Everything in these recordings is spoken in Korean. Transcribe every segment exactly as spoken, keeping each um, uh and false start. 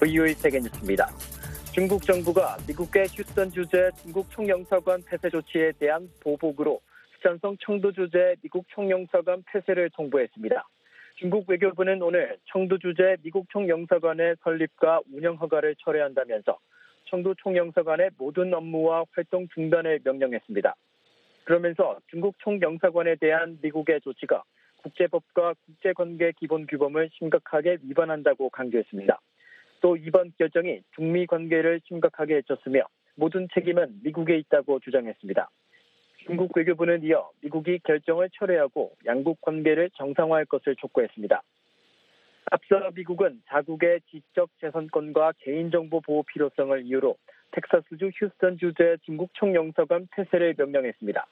브이오에이 세계뉴스입니다. 중국 정부가 미국의 휴스턴 주재 중국 총영사관 폐쇄 조치에 대한 보복으로 스촨성 청도 주재 미국 총영사관 폐쇄를 통보했습니다. 중국 외교부는 오늘 청도 주재 미국 총영사관의 설립과 운영 허가를 철회한다면서 청도 총영사관의 모든 업무와 활동 중단을 명령했습니다. 그러면서 중국 총영사관에 대한 미국의 조치가 국제법과 국제관계 기본 규범을 심각하게 위반한다고 강조했습니다. 또 이번 결정이 중미 관계를 심각하게 해쳤으며 모든 책임은 미국에 있다고 주장했습니다. 중국 외교부는 이어 미국이 결정을 철회하고 양국 관계를 정상화할 것을 촉구했습니다. 앞서 미국은 자국의 지적 재산권과 개인정보 보호 필요성을 이유로 텍사스주 휴스턴 주재 중국 총영사관 폐쇄를 명령했습니다.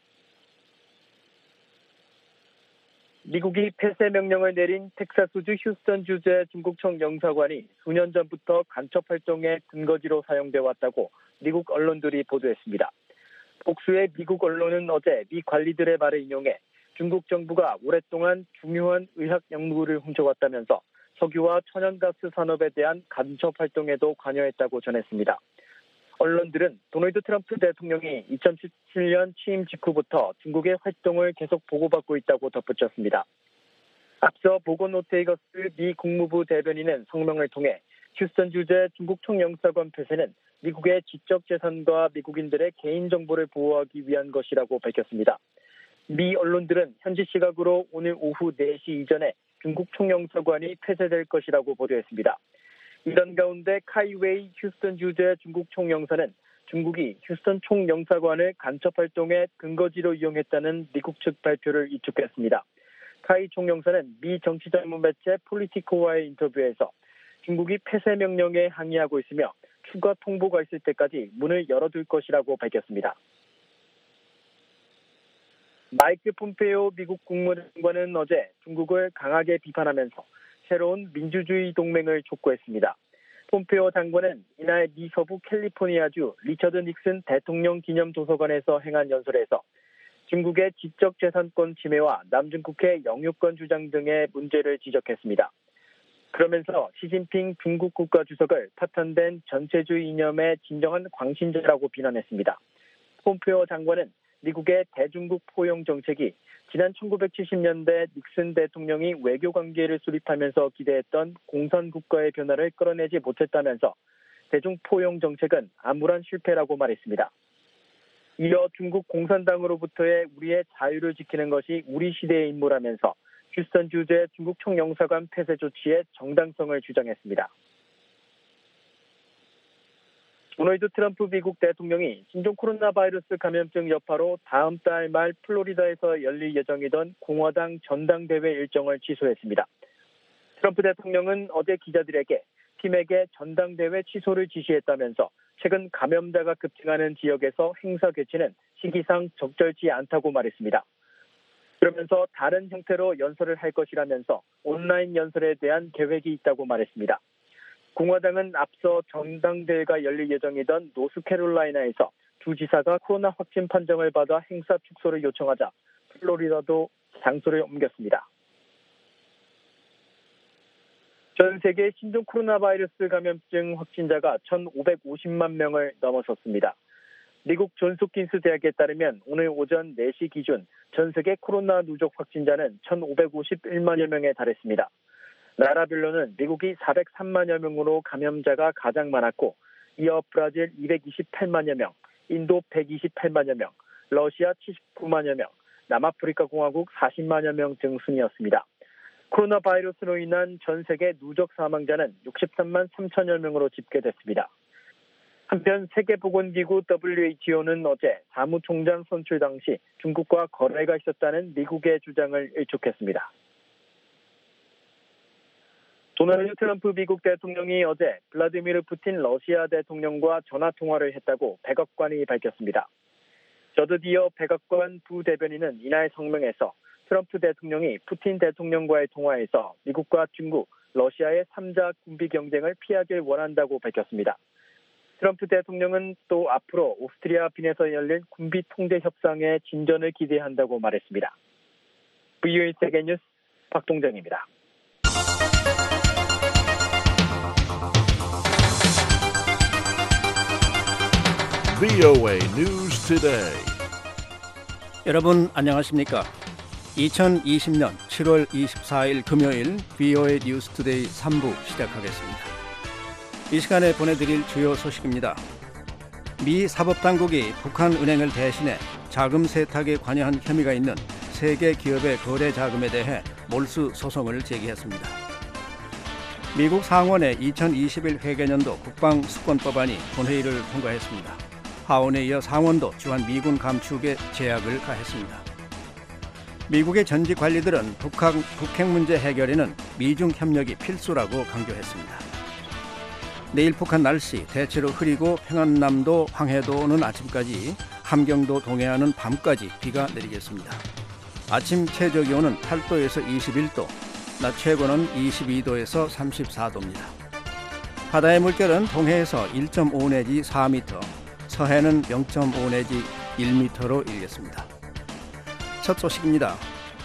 미국이 폐쇄 명령을 내린 텍사스주 휴스턴 주재 중국 총영사관이 수년 전부터 간첩 활동의 근거지로 사용돼 왔다고 미국 언론들이 보도했습니다. 복수의 미국 언론은 어제 미 관리들의 말을 인용해 중국 정부가 오랫동안 중요한 의학 연구를 훔쳐왔다면서 석유와 천연가스 산업에 대한 간첩 활동에도 관여했다고 전했습니다. 언론들은 도널드 트럼프 대통령이 이천십칠 년 취임 직후부터 중국의 활동을 계속 보고받고 있다고 덧붙였습니다. 앞서 보건 오테이거스 미 국무부 대변인은 성명을 통해 휴스턴 주재 중국 총영사관 폐쇄는 미국의 지적 재산과 미국인들의 개인정보를 보호하기 위한 것이라고 밝혔습니다. 미 언론들은 현지 시각으로 오늘 오후 네 시 이전에 중국 총영사관이 폐쇄될 것이라고 보도했습니다. 이런 가운데 카이웨이 휴스턴 주재 중국 총영사는 중국이 휴스턴 총영사관을 간첩 활동의 근거지로 이용했다는 미국 측 발표를 입축했습니다. 카이 총영사는 미 정치 전문 매체 폴리티코와의 인터뷰에서 중국이 폐쇄 명령에 항의하고 있으며 추가 통보가 있을 때까지 문을 열어둘 것이라고 밝혔습니다. 마이크 폼페이오 미국 국무장관은 어제 중국을 강하게 비판하면서 새로운 민주주의 동맹을 촉구했습니다. 폼페이오 장관은 이날 미 서부 캘리포니아주 리처드 닉슨 대통령 기념 도서관에서 행한 연설에서 중국의 지적 재산권 침해와 남중국해 영유권 주장 등의 문제를 지적했습니다. 그러면서 시진핑 중국 국가주석을 파탄된 전체주의 이념의 진정한 광신자라고 비난했습니다. 폼페이오 장관은 미국의 대중국 포용 정책이 지난 천구백칠십 년대 닉슨 대통령이 외교관계를 수립하면서 기대했던 공산국가의 변화를 끌어내지 못했다면서 대중 포용 정책은 암울한 실패라고 말했습니다. 이어 중국 공산당으로부터의 우리의 자유를 지키는 것이 우리 시대의 임무라면서 휴스턴 주재 중국 총영사관 폐쇄 조치의 정당성을 주장했습니다. 도널드 트럼프 미국 대통령이 신종 코로나 바이러스 감염증 여파로 다음 달 말 플로리다에서 열릴 예정이던 공화당 전당대회 일정을 취소했습니다. 트럼프 대통령은 어제 기자들에게 팀에게 전당대회 취소를 지시했다면서 최근 감염자가 급증하는 지역에서 행사 개최는 시기상 적절치 않다고 말했습니다. 그러면서 다른 형태로 연설을 할 것이라면서 온라인 연설에 대한 계획이 있다고 말했습니다. 공화당은 앞서 전당대회가 열릴 예정이던 노스캐롤라이나에서 주 지사가 코로나 확진 판정을 받아 행사 축소를 요청하자 플로리다도 장소를 옮겼습니다. 전 세계 신종 코로나 바이러스 감염증 확진자가 천오백오십만 명을 넘어섰습니다. 미국 존스홉킨스 대학에 따르면 오늘 오전 네 시 기준 전 세계 코로나 누적 확진자는 천오백오십일만여 명에 달했습니다. 나라별로는 미국이 사백삼만여 명으로 감염자가 가장 많았고 이어 브라질 이백이십팔만여 명, 인도 백이십팔만여 명, 러시아 칠십구만여 명, 남아프리카 공화국 사십만여 명 등 순이었습니다. 코로나 바이러스로 인한 전 세계 누적 사망자는 육십삼만 삼천여 명으로 집계됐습니다. 한편 세계보건기구 더블유에이치오는 어제 사무총장 선출 당시 중국과 거래가 있었다는 미국의 주장을 일축했습니다. 도널드 트럼프 미국 대통령이 어제 블라디미르 푸틴 러시아 대통령과 전화통화를 했다고 백악관이 밝혔습니다. 저드디어 백악관 부대변인은 이날 성명에서 트럼프 대통령이 푸틴 대통령과의 통화에서 미국과 중국, 러시아의 삼자 군비 경쟁을 피하길 원한다고 밝혔습니다. 트럼프 대통령은 또 앞으로 오스트리아 빈에서 열릴 군비 통제 협상의 진전을 기대한다고 말했습니다. 브이오에이 세계뉴스 박동정입니다. 브이오에이 News Today. 여러분 안녕하십니까? 이천이십 년 칠월 이십사일 금요일 브이오에이 뉴스 투데이 삼 부 시작하겠습니다. 이 시간에 보내드릴 주요 소식입니다. 미 사법당국이 북한은행을 대신해 자금 세탁에 관여한 혐의가 있는 세 개 기업의 거래 자금에 대해 몰수 소송을 제기했습니다. 미국 상원의 이천이십일 회계년도 국방수권법안이 본회의를 통과했습니다. 하원에 이어 상원도 주한 미군 감축에 제약을 가했습니다. 미국의 전직 관리들은 북한, 북핵 문제 해결에는 미중 협력이 필수라고 강조했습니다. 내일 북한 날씨 대체로 흐리고 평안남도, 황해도는 아침까지, 함경도 동해안은 밤까지 비가 내리겠습니다. 아침 최저기온은 팔 도에서 이십일 도, 낮 최고는 이십이 도에서 삼십사 도입니다. 바다의 물결은 동해에서 일 점 오 내지 사 미터, 서해는 영 점 오 내지 일 미터로 일겠습니다. 첫 소식입니다.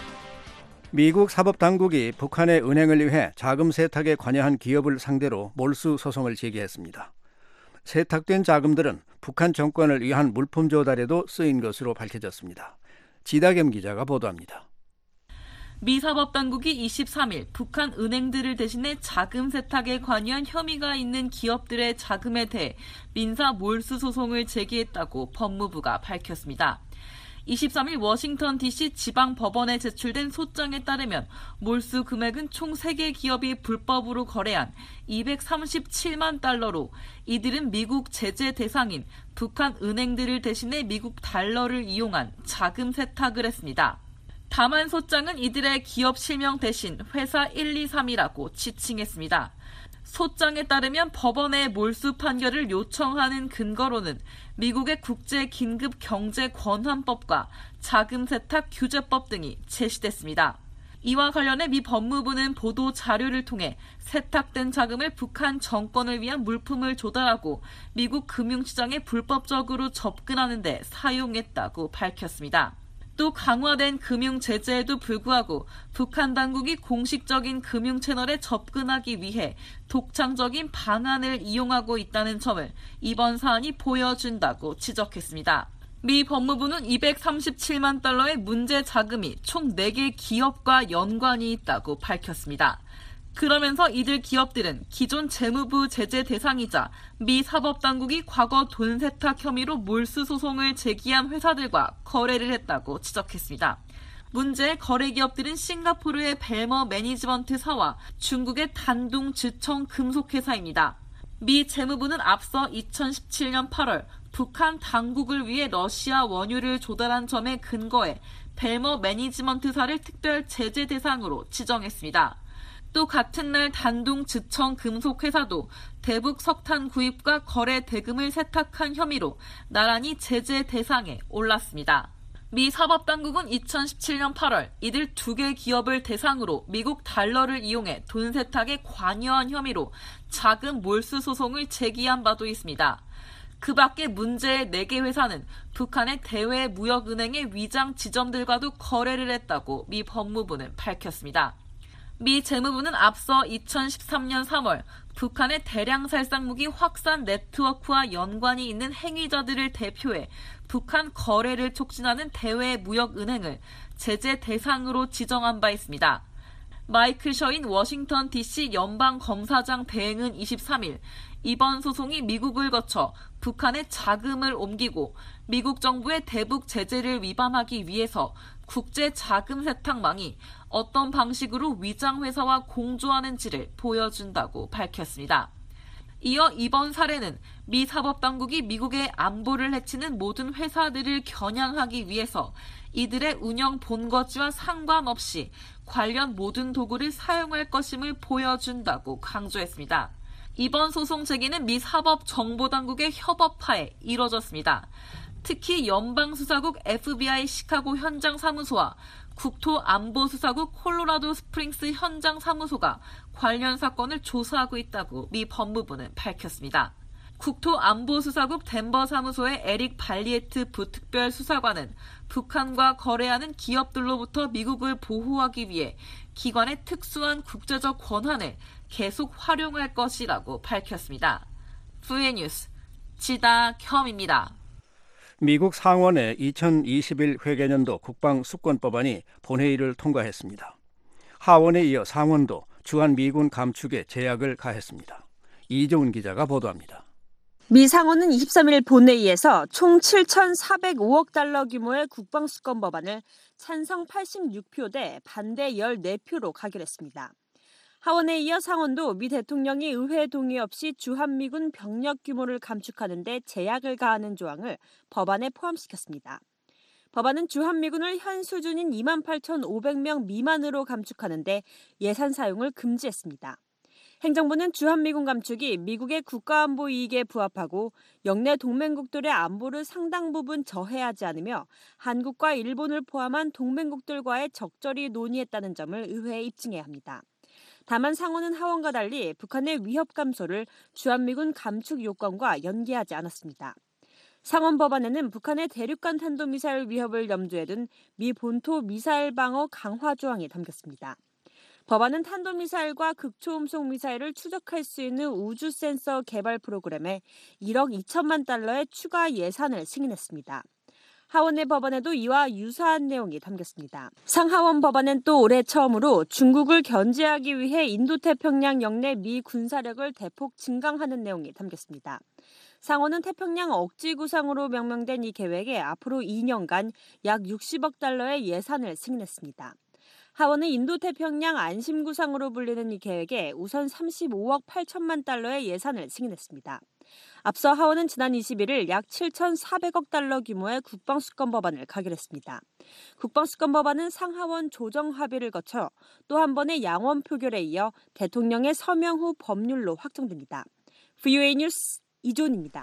미국 사법당국이 북한의 은행을 위해 자금 세탁에 관여한 기업을 상대로 몰수 소송을 제기했습니다. 세탁된 자금들은 북한 정권을 위한 물품 조달에도 쓰인 것으로 밝혀졌습니다. 지다겸 기자가 보도합니다. 미 사법당국이 이십삼일 북한 은행들을 대신해 자금 세탁에 관여한 혐의가 있는 기업들의 자금에 대해 민사 몰수 소송을 제기했다고 법무부가 밝혔습니다. 이십삼일 워싱턴 디씨 지방법원에 제출된 소장에 따르면 몰수 금액은 총 세 개 기업이 불법으로 거래한 이백삼십칠만 달러로 이들은 미국 제재 대상인 북한 은행들을 대신해 미국 달러를 이용한 자금 세탁을 했습니다. 다만 소장은 이들의 기업 실명 대신 회사 일이삼이라고 지칭했습니다. 소장에 따르면 법원의 몰수 판결을 요청하는 근거로는 미국의 국제긴급경제권한법과 자금세탁규제법 등이 제시됐습니다. 이와 관련해 미 법무부는 보도 자료를 통해 세탁된 자금을 북한 정권을 위한 물품을 조달하고 미국 금융시장에 불법적으로 접근하는 데 사용했다고 밝혔습니다. 또 강화된 금융 제재에도 불구하고 북한 당국이 공식적인 금융 채널에 접근하기 위해 독창적인 방안을 이용하고 있다는 점을 이번 사안이 보여준다고 지적했습니다. 미 법무부는 이백삼십칠만 달러의 문제 자금이 총 네 개 기업과 연관이 있다고 밝혔습니다. 그러면서 이들 기업들은 기존 재무부 제재 대상이자 미 사법당국이 과거 돈 세탁 혐의로 몰수 소송을 제기한 회사들과 거래를 했다고 지적했습니다. 문제의 거래 기업들은 싱가포르의 벨머 매니지먼트사와 중국의 단둥 지청 금속회사입니다. 미 재무부는 앞서 이천십칠년 팔월 북한 당국을 위해 러시아 원유를 조달한 점에 근거해 벨머 매니지먼트사를 특별 제재 대상으로 지정했습니다. 또 같은 날 단둥 지청 금속회사도 대북 석탄 구입과 거래 대금을 세탁한 혐의로 나란히 제재 대상에 올랐습니다. 미 사법당국은 이천십칠년 팔월 이들 두 개 기업을 대상으로 미국 달러를 이용해 돈 세탁에 관여한 혐의로 자금 몰수 소송을 제기한 바도 있습니다. 그 밖에 문제의 네 개 회사는 북한의 대외무역은행의 위장 지점들과도 거래를 했다고 미 법무부는 밝혔습니다. 미 재무부는 앞서 이천십삼년 삼월 북한의 대량 살상무기 확산 네트워크와 연관이 있는 행위자들을 대표해 북한 거래를 촉진하는 대외무역은행을 제재 대상으로 지정한 바 있습니다. 마이클 셔인 워싱턴 디씨 연방검사장 대행은 이십삼일 이번 소송이 미국을 거쳐 북한의 자금을 옮기고 미국 정부의 대북 제재를 위반하기 위해서 국제 자금 세탁망이 어떤 방식으로 위장회사와 공조하는지를 보여준다고 밝혔습니다. 이어 이번 사례는 미 사법당국이 미국의 안보를 해치는 모든 회사들을 겨냥하기 위해서 이들의 운영 본거지와 상관없이 관련 모든 도구를 사용할 것임을 보여준다고 강조했습니다. 이번 소송 제기는 미 사법정보당국의 협업하에 이뤄졌습니다. 특히 연방수사국 에프비아이 시카고 현장사무소와 국토안보수사국 콜로라도 스프링스 현장사무소가 관련 사건을 조사하고 있다고 미 법무부는 밝혔습니다. 국토안보수사국 덴버 사무소의 에릭 발리에트 부특별수사관은 북한과 거래하는 기업들로부터 미국을 보호하기 위해 기관의 특수한 국제적 권한을 계속 활용할 것이라고 밝혔습니다. 브이오에이 뉴스 지다겸입니다. 미국 상원의 이천이십일 회계년도 국방수권법안이 본회의를 통과했습니다. 하원에 이어 상원도 주한 미군 감축에 제약을 가했습니다. 이종훈 기자가 보도합니다. 미 상원은 이십삼일 본회의에서 총 칠천사백오억 달러 규모의 국방수권 법안을 찬성 팔십육 표 대 반대 십사 표로 가결했습니다. 하원에 이어 상원도 미 대통령이 의회 동의 없이 주한미군 병력 규모를 감축하는 데 제약을 가하는 조항을 법안에 포함시켰습니다. 법안은 주한미군을 현 수준인 이만 팔천오백 명 미만으로 감축하는 데 예산 사용을 금지했습니다. 행정부는 주한미군 감축이 미국의 국가안보 이익에 부합하고 영내 동맹국들의 안보를 상당 부분 저해하지 않으며 한국과 일본을 포함한 동맹국들과의 적절히 논의했다는 점을 의회에 입증해야 합니다. 다만 상원은 하원과 달리 북한의 위협 감소를 주한미군 감축 요건과 연계하지 않았습니다. 상원 법안에는 북한의 대륙간 탄도미사일 위협을 염두에 둔 미 본토 미사일 방어 강화 조항이 담겼습니다. 법안은 탄도미사일과 극초음속 미사일을 추적할 수 있는 우주 센서 개발 프로그램에 일억 이천만 달러의 추가 예산을 승인했습니다. 하원의 법안에도 이와 유사한 내용이 담겼습니다. 상하원 법안은 또 올해 처음으로 중국을 견제하기 위해 인도태평양 영내 미 군사력을 대폭 증강하는 내용이 담겼습니다. 상원은 태평양 억지 구상으로 명명된 이 계획에 앞으로 이 년간 약 육십억 달러의 예산을 승인했습니다. 하원은 인도태평양 안심구상으로 불리는 이 계획에 우선 삼십오억 팔천만 달러의 예산을 승인했습니다. 앞서 하원은 지난 이십일일 약 칠천사백억 달러 규모의 국방수권 법안을 가결했습니다. 국방수권 법안은 상하원 조정 합의를 거쳐 또 한 번의 양원 표결에 이어 대통령의 서명 후 법률로 확정됩니다. 브이오에이 뉴스 이존입니다.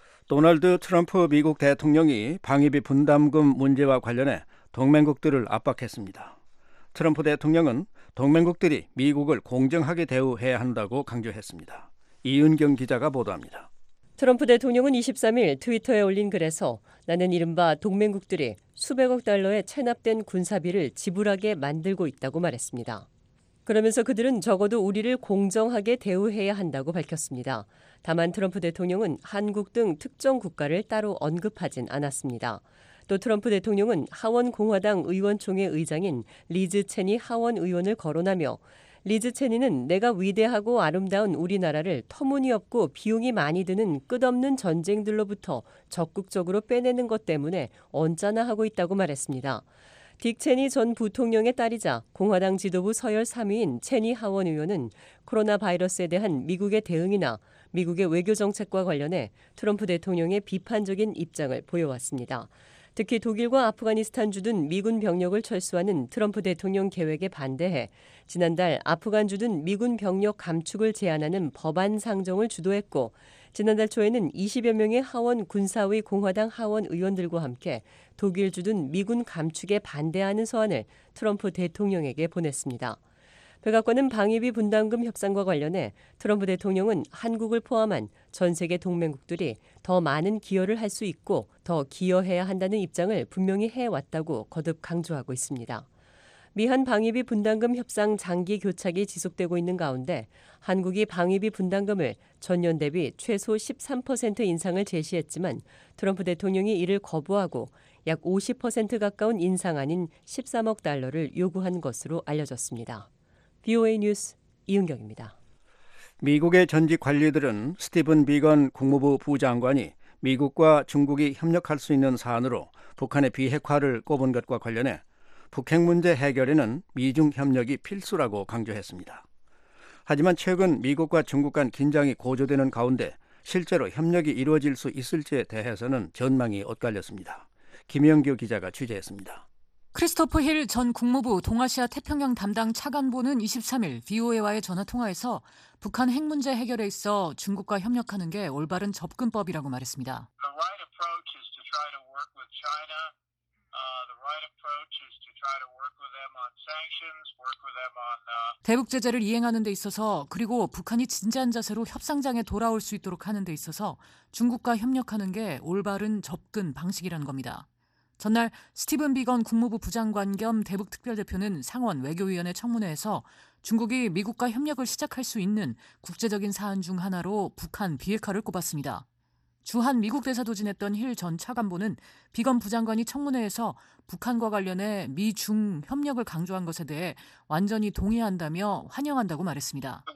도널드 트럼프 미국 대통령이 방위비 분담금 문제와 관련해 동맹국들을 압박했습니다. 트럼프 대통령은 동맹국들이 미국을 공정하게 대우해야 한다고 강조했습니다. 이은경 기자가 보도합니다. 트럼프 대통령은 이십삼일 트위터에 올린 글에서 나는 이른바 동맹국들이 수백억 달러의 체납된 군사비를 지불하게 만들고 있다고 말했습니다. 그러면서 그들은 적어도 우리를 공정하게 대우해야 한다고 밝혔습니다. 다만 트럼프 대통령은 한국 등 특정 국가를 따로 언급하진 않았습니다. 또 트럼프 대통령은 하원 공화당 의원총회 의장인 리즈 체니 하원 의원을 거론하며 리즈 체니는 내가 위대하고 아름다운 우리나라를 터무니없고 비용이 많이 드는 끝없는 전쟁들로부터 적극적으로 빼내는 것 때문에 언짢아하고 있다고 말했습니다. 딕 체니 전 부통령의 딸이자 공화당 지도부 서열 삼 위인 체니 하원 의원은 코로나 바이러스에 대한 미국의 대응이나 미국의 외교 정책과 관련해 트럼프 대통령의 비판적인 입장을 보여왔습니다. 특히 독일과 아프가니스탄 주둔 미군 병력을 철수하는 트럼프 대통령 계획에 반대해 지난달 아프간 주둔 미군 병력 감축을 제한하는 법안 상정을 주도했고 지난달 초에는 이십여 명의 하원 군사위 공화당 하원 의원들과 함께 독일 주둔 미군 감축에 반대하는 서한을 트럼프 대통령에게 보냈습니다. 백악관은 방위비 분담금 협상과 관련해 트럼프 대통령은 한국을 포함한 전 세계 동맹국들이 더 많은 기여를 할 수 있고 더 기여해야 한다는 입장을 분명히 해왔다고 거듭 강조하고 있습니다. 미한 방위비 분담금 협상 장기 교착이 지속되고 있는 가운데 한국이 방위비 분담금을 전년 대비 최소 십삼 퍼센트 인상을 제시했지만 트럼프 대통령이 이를 거부하고 약 오십 퍼센트 가까운 인상안인 십삼억 달러를 요구한 것으로 알려졌습니다. 브이오에이 뉴스 이은경입니다. 미국의 전직 관리들은 스티븐 비건 국무부 부장관이 미국과 중국이 협력할 수 있는 사안으로 북한의 비핵화를 꼽은 것과 관련해 북핵 문제 해결에는 미중 협력이 필수라고 강조했습니다. 하지만 최근 미국과 중국 간 긴장이 고조되는 가운데 실제로 협력이 이루어질 수 있을지에 대해서는 전망이 엇갈렸습니다. 김영규 기자가 취재했습니다. 크리스토퍼 힐 전 국무부 동아시아 태평양 담당 차관보는 이십삼일 브이오에이와의 전화통화에서 북한 핵 문제 해결에 있어 중국과 협력하는 게 올바른 접근법이라고 말했습니다. 대북 제재를 이행하는 데 있어서 그리고 북한이 진지한 자세로 협상장에 돌아올 수 있도록 하는 데 있어서 중국과 협력하는 게 올바른 접근 방식이라는 겁니다. 전날 스티븐 비건 국무부 부장관 겸 대북 특별대표는 상원 외교위원회 청문회에서 중국이 미국과 협력을 시작할 수 있는 국제적인 사안 중 하나로 북한 비핵화를 꼽았습니다. 주한 미국 대사도 지냈던 힐 전 차관보는 비건 부장관이 청문회에서 북한과 관련해 미중 협력을 강조한 것에 대해 완전히 동의한다며 환영한다고 말했습니다.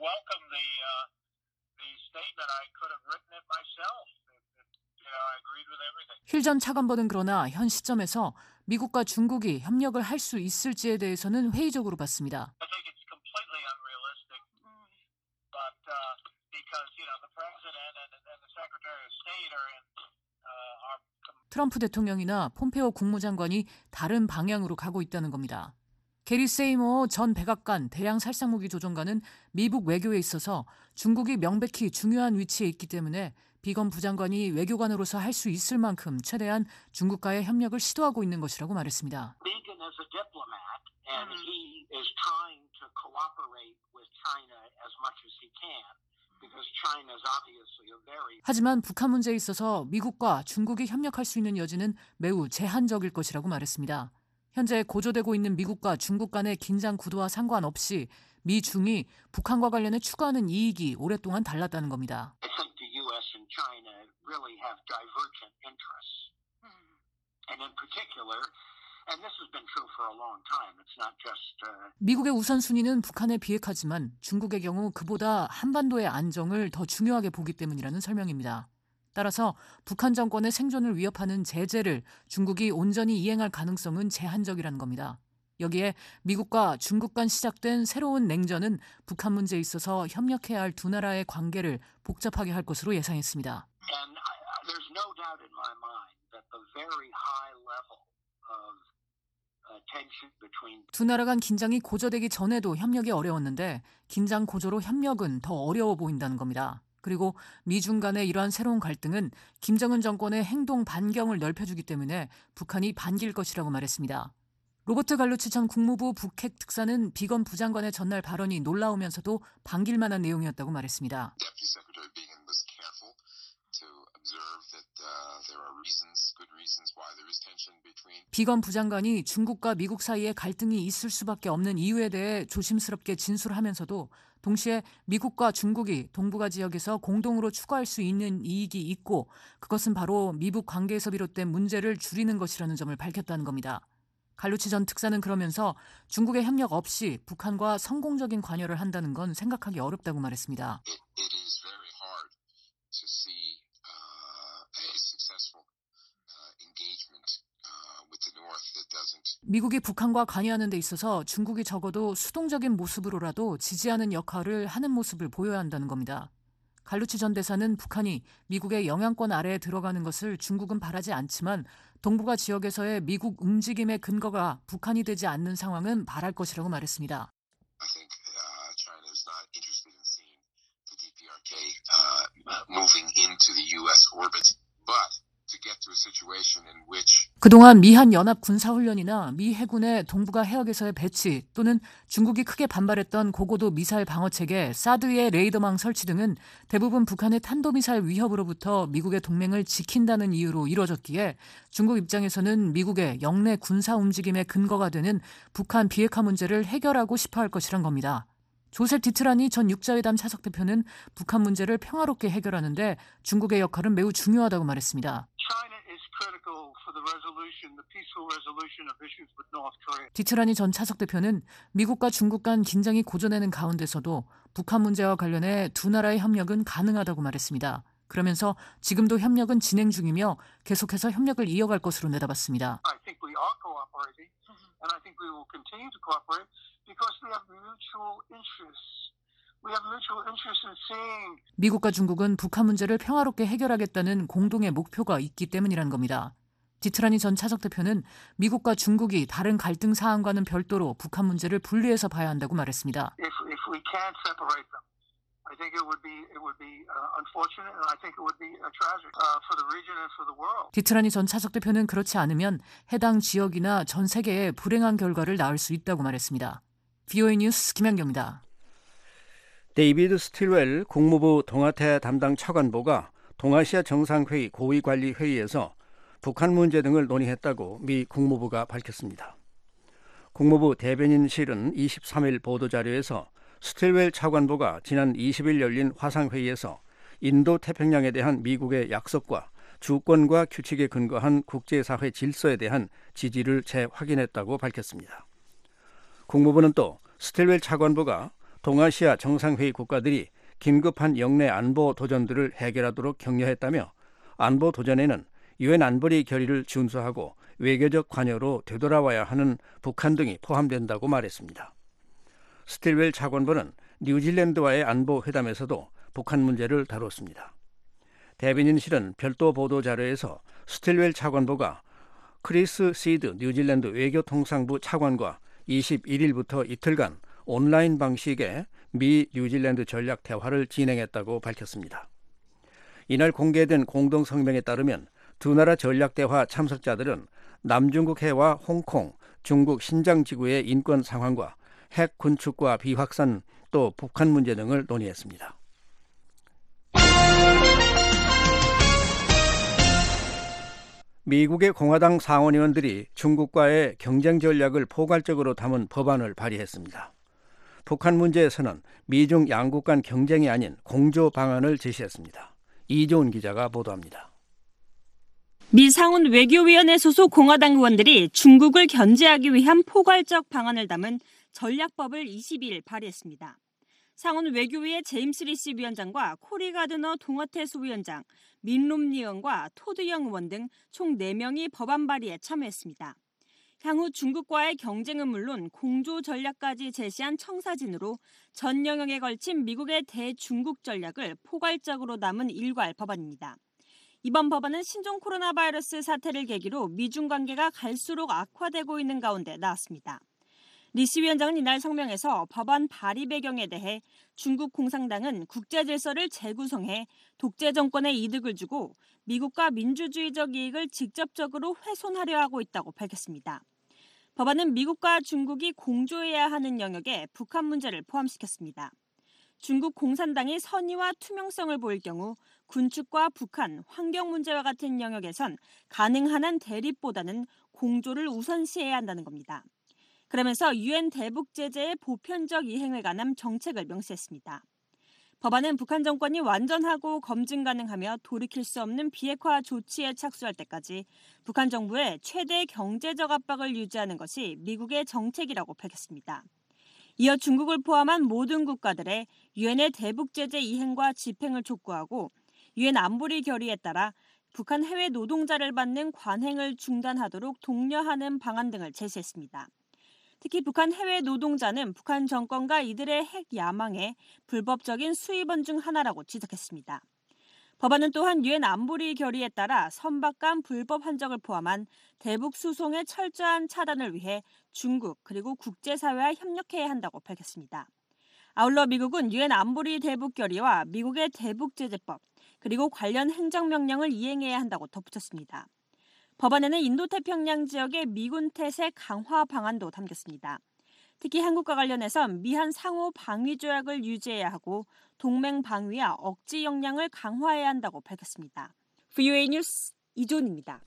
힐 전 차관보는 그러나 현 시점에서 미국과 중국이 협력을 할 수 있을지에 대해서는 회의적으로 봤습니다. 트럼프 대통령이나 폼페오 국무장관이 다른 방향으로 가고 있다는 겁니다. 게리 세이모어 전 백악관 대량 살상무기 조종관은 미국 외교에 있어서 중국이 명백히 중요한 위치에 있기 때문에 비건 부장관이 외교관으로서 할 수 있을 만큼 최대한 중국과의 협력을 시도하고 있는 것이라고 말했습니다. Beacon is a diplomat, and he is trying to cooperate with China as much as he can, because China is obviously a very. 하지만 북한 문제에 있어서 미국과 중국이 협력할 수 있는 여지는 매우 제한적일 것이라고 말했습니다. 현재 고조되고 있는 미국과 중국 간의 긴장 구도와 상관없이 미중이 북한과 관련해 추구하는 이익이 오랫동안 달랐다는 겁니다. I think the U S and China really have divergent interests, and in particular, and this has been true for a long time. It's not just. Uh... 미국의 우선순위는 북한에 비핵화지만 중국의 경우 그보다 한반도의 안정을 더 중요하게 보기 때문이라는 설명입니다. 따라서 북한 정권의 생존을 위협하는 제재를 중국이 온전히 이행할 가능성은 제한적이라는 겁니다. 여기에 미국과 중국 간 시작된 새로운 냉전은 북한 문제에 있어서 협력해야 할 두 나라의 관계를 복잡하게 할 것으로 예상했습니다. And I, there's no doubt in my mind that the very high level of uh, tension between 두 나라 간 긴장이 고조되기 전에도 협력이 어려웠는데 긴장 고조로 협력은 더 어려워 보인다는 겁니다. 그리고 미중 간의 이러한 새로운 갈등은 김정은 정권의 행동 반경을 넓혀주기 때문에 북한이 반길 것이라고 말했습니다. 로버트 갈루치 전 국무부 북핵 특사는 비건 부장관의 전날 발언이 놀라우면서도 반길 만한 내용이었다고 말했습니다. 비건 부장관이 중국과 미국 사이에 갈등이 있을 수밖에 없는 이유에 대해 조심스럽게 진술하면서도 동시에 미국과 중국이 동북아 지역에서 공동으로 추구할 수 있는 이익이 있고 그것은 바로 미북 관계에서 비롯된 문제를 줄이는 것이라는 점을 밝혔다는 겁니다. 갈루치 전 특사는 그러면서 중국의 협력 없이 북한과 성공적인 관여를 한다는 건 생각하기 어렵다고 말했습니다. It, it is very hard to see uh, a successful uh, engagement uh, with the North that doesn't. 미국이 북한과 관여하는 데 있어서 중국이 적어도 수동적인 모습으로라도 지지하는 역할을 하는 모습을 보여야 한다는 겁니다. 갈루치 전 대사는 북한이 미국의 영향권 아래에 들어가는 것을 중국은 바라지 않지만 동북아 지역에서의 미국 움직임의 근거가 북한이 되지 않는 상황은 바랄 것이라고 말했습니다. I think uh, China is not interested in seeing the D P R K uh, moving into the U S orbit, but to get to a situation in which 그동안 미한 연합 군사훈련이나 미 해군의 동북아 해역에서의 배치 또는 중국이 크게 반발했던 고고도 미사일 방어체계 사드의 레이더망 설치 등은 대부분 북한의 탄도미사일 위협으로부터 미국의 동맹을 지킨다는 이유로 이루어졌기에 중국 입장에서는 미국의 영내 군사 움직임의 근거가 되는 북한 비핵화 문제를 해결하고 싶어 할 것이란 겁니다. 조셉 디트라니 전 육자회담 차석 대표는 북한 문제를 평화롭게 해결하는데 중국의 역할은 매우 중요하다고 말했습니다. 디트라니 전 차석 대표는 미국과 중국 간 긴장이 고조되는 가운데서도 북한 문제와 관련해 두 나라의 협력은 가능하다고 말했습니다. 그러면서 지금도 협력은 진행 중이며 계속해서 협력을 이어갈 것으로 내다봤습니다. I think we are cooperating, and I think we will continue to cooperate because we have mutual interests. We have mutual interest in seeing. 미국과 중국은 북한 문제를 평화롭게 해결하겠다는 공동의 목표가 있기 때문이란 겁니다. 디트라니 전 차석 대표는 미국과 중국이 다른 갈등 사안과는 별도로 북한 문제를 분리해서 봐야 한다고 말했습니다. If if we can't separate them, I think it would be it would be uh, unfortunate, and I think it would be uh, tragic uh, for the region and for the world. 디트라니 전 차석 대표는 그렇지 않으면 해당 지역이나 전 세계에 불행한 결과를 낳을 수 있다고 말했습니다. 브이오에이 뉴스 김현경입니다. 데이비드 스틸웰 국무부 동아태 담당 차관보가 동아시아 정상회의 고위관리회의에서 북한 문제 등을 논의했다고 미 국무부가 밝혔습니다. 국무부 대변인실은 이십삼 일 보도자료에서 스틸웰 차관보가 지난 이십 일 열린 화상회의에서 인도 태평양에 대한 미국의 약속과 주권과 규칙에 근거한 국제사회 질서에 대한 지지를 재확인했다고 밝혔습니다. 국무부는 또 스틸웰 차관보가 동아시아 정상회의 국가들이 긴급한 영내 안보 도전들을 해결하도록 격려했다며 안보 도전에는 유엔 안보리 결의를 준수하고 외교적 관여로 되돌아와야 하는 북한 등이 포함된다고 말했습니다. 스틸웰 차관보는 뉴질랜드와의 안보 회담에서도 북한 문제를 다뤘습니다. 대변인 실은 별도 보도 자료에서 스틸웰 차관보가 크리스 시드 뉴질랜드 외교통상부 차관과 이십일 일부터 이틀간 온라인 방식의 미 뉴질랜드 전략 대화를 진행했다고 밝혔습니다. 이날 공개된 공동 성명에 따르면 두 나라 전략 대화 참석자들은 남중국 해와 홍콩, 중국 신장 지구의 인권 상황과 핵 군축과 비확산 또 북한 문제 등을 논의했습니다. 미국의 공화당 상원의원들이 중국과의 경쟁 전략을 포괄적으로 담은 법안을 발의했습니다. 북한 문제에서는 미중 양국 간 경쟁이 아닌 공조 방안을 제시했습니다. 이조은 기자가 보도합니다. 미 상원 외교위원회 소속 공화당 의원들이 중국을 견제하기 위한 포괄적 방안을 담은 전략법을 이십이 일 발의했습니다. 상원 외교위의 제임스 리시 위원장과 코리 가드너 동아태 소위원장, 민 롬니 의원과 토드 영 의원 등 총 네 명이 법안 발의에 참여했습니다. 향후 중국과의 경쟁은 물론 공조 전략까지 제시한 청사진으로 전 영역에 걸친 미국의 대중국 전략을 포괄적으로 담은 일괄 법안입니다. 이번 법안은 신종 코로나 바이러스 사태를 계기로 미중 관계가 갈수록 악화되고 있는 가운데 나왔습니다. 리시 위원장은 이날 성명에서 법안 발의 배경에 대해 중국 공산당은 국제 질서를 재구성해 독재 정권에 이득을 주고 미국과 민주주의적 이익을 직접적으로 훼손하려 하고 있다고 밝혔습니다. 법안은 미국과 중국이 공조해야 하는 영역에 북한 문제를 포함시켰습니다. 중국 공산당이 선의와 투명성을 보일 경우 군축과 북한, 환경 문제와 같은 영역에선 가능한 한 대립보다는 공조를 우선시해야 한다는 겁니다. 그러면서 유엔 대북 제재의 보편적 이행을 관한 정책을 명시했습니다. 법안은 북한 정권이 완전하고 검증 가능하며 돌이킬 수 없는 비핵화 조치에 착수할 때까지 북한 정부의 최대 경제적 압박을 유지하는 것이 미국의 정책이라고 밝혔습니다. 이어 중국을 포함한 모든 국가들의 유엔의 대북 제재 이행과 집행을 촉구하고 유엔 안보리 결의에 따라 북한 해외 노동자를 받는 관행을 중단하도록 독려하는 방안 등을 제시했습니다. 특히 북한 해외 노동자는 북한 정권과 이들의 핵 야망의 불법적인 수입원 중 하나라고 지적했습니다. 법안은 또한 유엔 안보리 결의에 따라 선박 간 불법 환적을 포함한 대북 수송의 철저한 차단을 위해 중국 그리고 국제사회와 협력해야 한다고 밝혔습니다. 아울러 미국은 유엔 안보리 대북 결의와 미국의 대북 제재법 그리고 관련 행정명령을 이행해야 한다고 덧붙였습니다. 법안에는 인도태평양 지역의 미군 태세 강화 방안도 담겼습니다. 특히 한국과 관련해선 미한 상호 방위 조약을 유지해야 하고 동맹 방위와 억지 역량을 강화해야 한다고 밝혔습니다. 브이오에이 뉴스 이존입니다.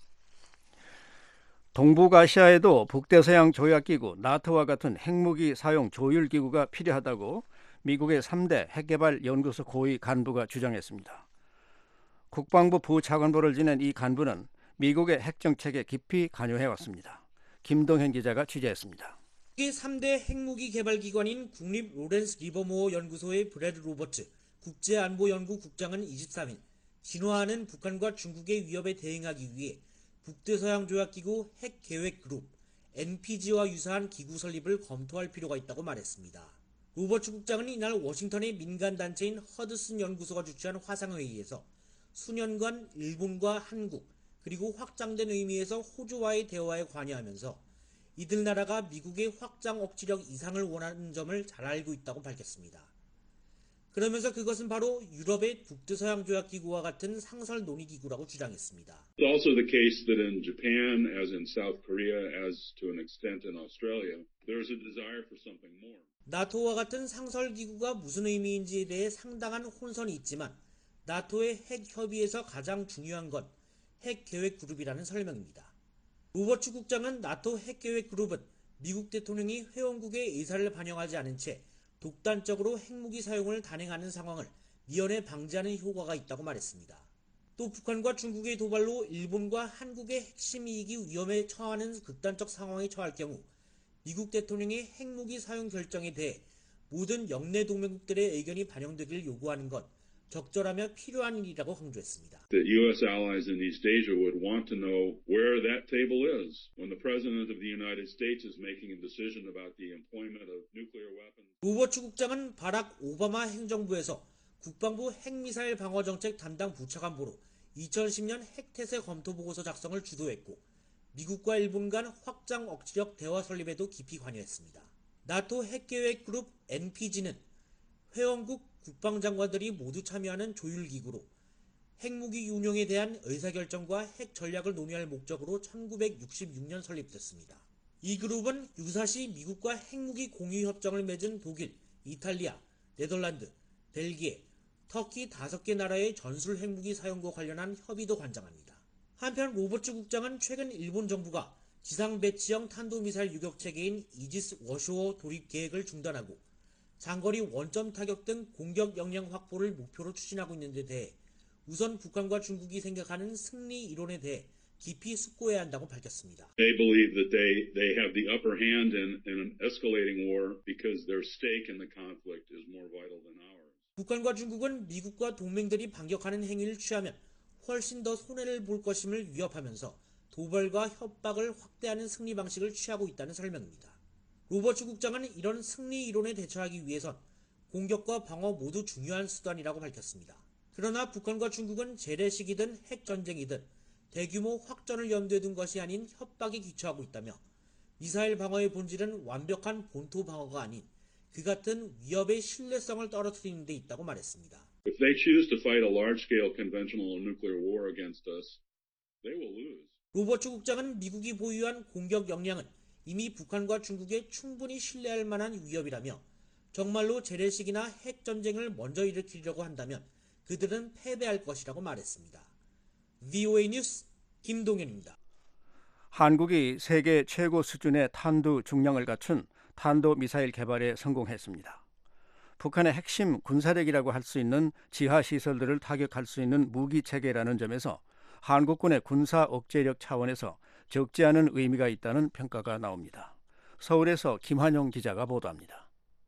동북아시아에도 북대서양 조약기구 나토와 같은 핵무기 사용 조율기구가 필요하다고 미국의 삼 대 핵개발 연구소 고위 간부가 주장했습니다. 국방부 부차관보를 지낸 이 간부는 미국의 핵정책에 깊이 관여해왔습니다. 김동현 기자가 취재했습니다. 미국의 삼 대 핵무기 개발 기관인 국립 로렌스 리버모어 연구소의 브래드 로버츠 국제안보연구국장은 이십삼 일 진화하는 북한과 중국의 위협에 대응하기 위해 북대서양조약기구 핵계획그룹 엔피지와 유사한 기구 설립을 검토할 필요가 있다고 말했습니다. 로버츠 국장은 이날 워싱턴의 민간단체인 허드슨 연구소가 주최한 화상회의에서 수년간 일본과 한국 그리고 확장된 의미에서 호주와의 대화에 관여하면서 이들 나라가 미국의 확장 억지력 이상을 원하는 점을 잘 알고 있다고 밝혔습니다. 그러면서 그것은 바로 유럽의 북대서양조약기구와 같은 상설 논의기구라고 주장했습니다. It's also the case that in Japan, as in South Korea, as to an extent in Australia, there is a desire for something more. 나토와 같은 상설기구가 무슨 의미인지에 대해 상당한 혼선이 있지만 나토의 핵협의에서 가장 중요한 건 핵계획그룹이라는 설명입니다. 로버츠 국장은 나토 핵계획그룹은 미국 대통령이 회원국의 의사를 반영하지 않은 채 독단적으로 핵무기 사용을 단행하는 상황을 미연에 방지하는 효과가 있다고 말했습니다. 또 북한과 중국의 도발로 일본과 한국의 핵심 이익이 위험에 처하는 극단적 상황에 처할 경우 미국 대통령의 핵무기 사용 결정에 대해 모든 영내 동맹국들의 의견이 반영되길 요구하는 것 적절하며 필요한 일이라고 강조했습니다. The U S allies in East Asia would want to know where that table is when the President of the United States is making a decision about the employment of nuclear weapons. 로버츠 국장은 바락 오바마 행정부에서 국방부 핵미사일 방어정책 담당 부차관보로 이천십 년 핵태세 검토 보고서 작성을 주도했고 미국과 일본 간 확장 억지력 대화 설립에도 깊이 관여했습니다. 나토 핵계획 그룹 엔피지는 회원국 국방장관들이 모두 참여하는 조율기구로 핵무기 운용에 대한 의사결정과 핵 전략을 논의할 목적으로 천구백육십육 년 설립됐습니다. 이 그룹은 유사시 미국과 핵무기 공유 협정을 맺은 독일, 이탈리아, 네덜란드, 벨기에, 터키 다섯 개 나라의 전술 핵무기 사용과 관련한 협의도 관장합니다. 한편 로버츠 국장은 최근 일본 정부가 지상 배치형 탄도미사일 유격체계인 이지스 워쇼어 도입 계획을 중단하고 장거리 원점 타격 등 공격 역량 확보를 목표로 추진하고 있는 데 대해 우선 북한과 중국이 생각하는 승리 이론에 대해 깊이 숙고해야 한다고 밝혔습니다. They believe that they, they have the upper hand in, in an escalating war because their stake in the conflict is more vital than ours. 북한과 중국은 미국과 동맹들이 반격하는 행위를 취하면 훨씬 더 손해를 볼 것임을 위협하면서 도발과 협박을 확대하는 승리 방식을 취하고 있다는 설명입니다. 로버츠 국장은 이런 승리 이론에 대처하기 위해선 공격과 방어 모두 중요한 수단이라고 밝혔습니다. 그러나 북한과 중국은 재래식이든 핵전쟁이든 대규모 확전을 염두에 둔 것이 아닌 협박에 기초하고 있다며 미사일 방어의 본질은 완벽한 본토 방어가 아닌 그 같은 위협의 신뢰성을 떨어뜨리는 데 있다고 말했습니다. If they choose to fight a large-scale conventional nuclear war against us, they will lose. 로버츠 국장은 미국이 보유한 공격 역량은 이미 북한과 중국에 충분히 신뢰할 만한 위협이라며 정말로 재래식이나 핵전쟁을 먼저 일으키려고 한다면 그들은 패배할 것이라고 말했습니다. 브이오에이 뉴스 김동현입니다. 한국이 세계 최고 수준의 탄두 중량을 갖춘 탄도미사일 개발에 성공했습니다. 북한의 핵심 군사력이라고 할 수 있는 지하시설들을 타격할 수 있는 무기체계라는 점에서 한국군의 군사 억제력 차원에서 적지 않은 의미가 있다는 평가가 나옵니다. 서울에서 김환용 기자가 보도합니다.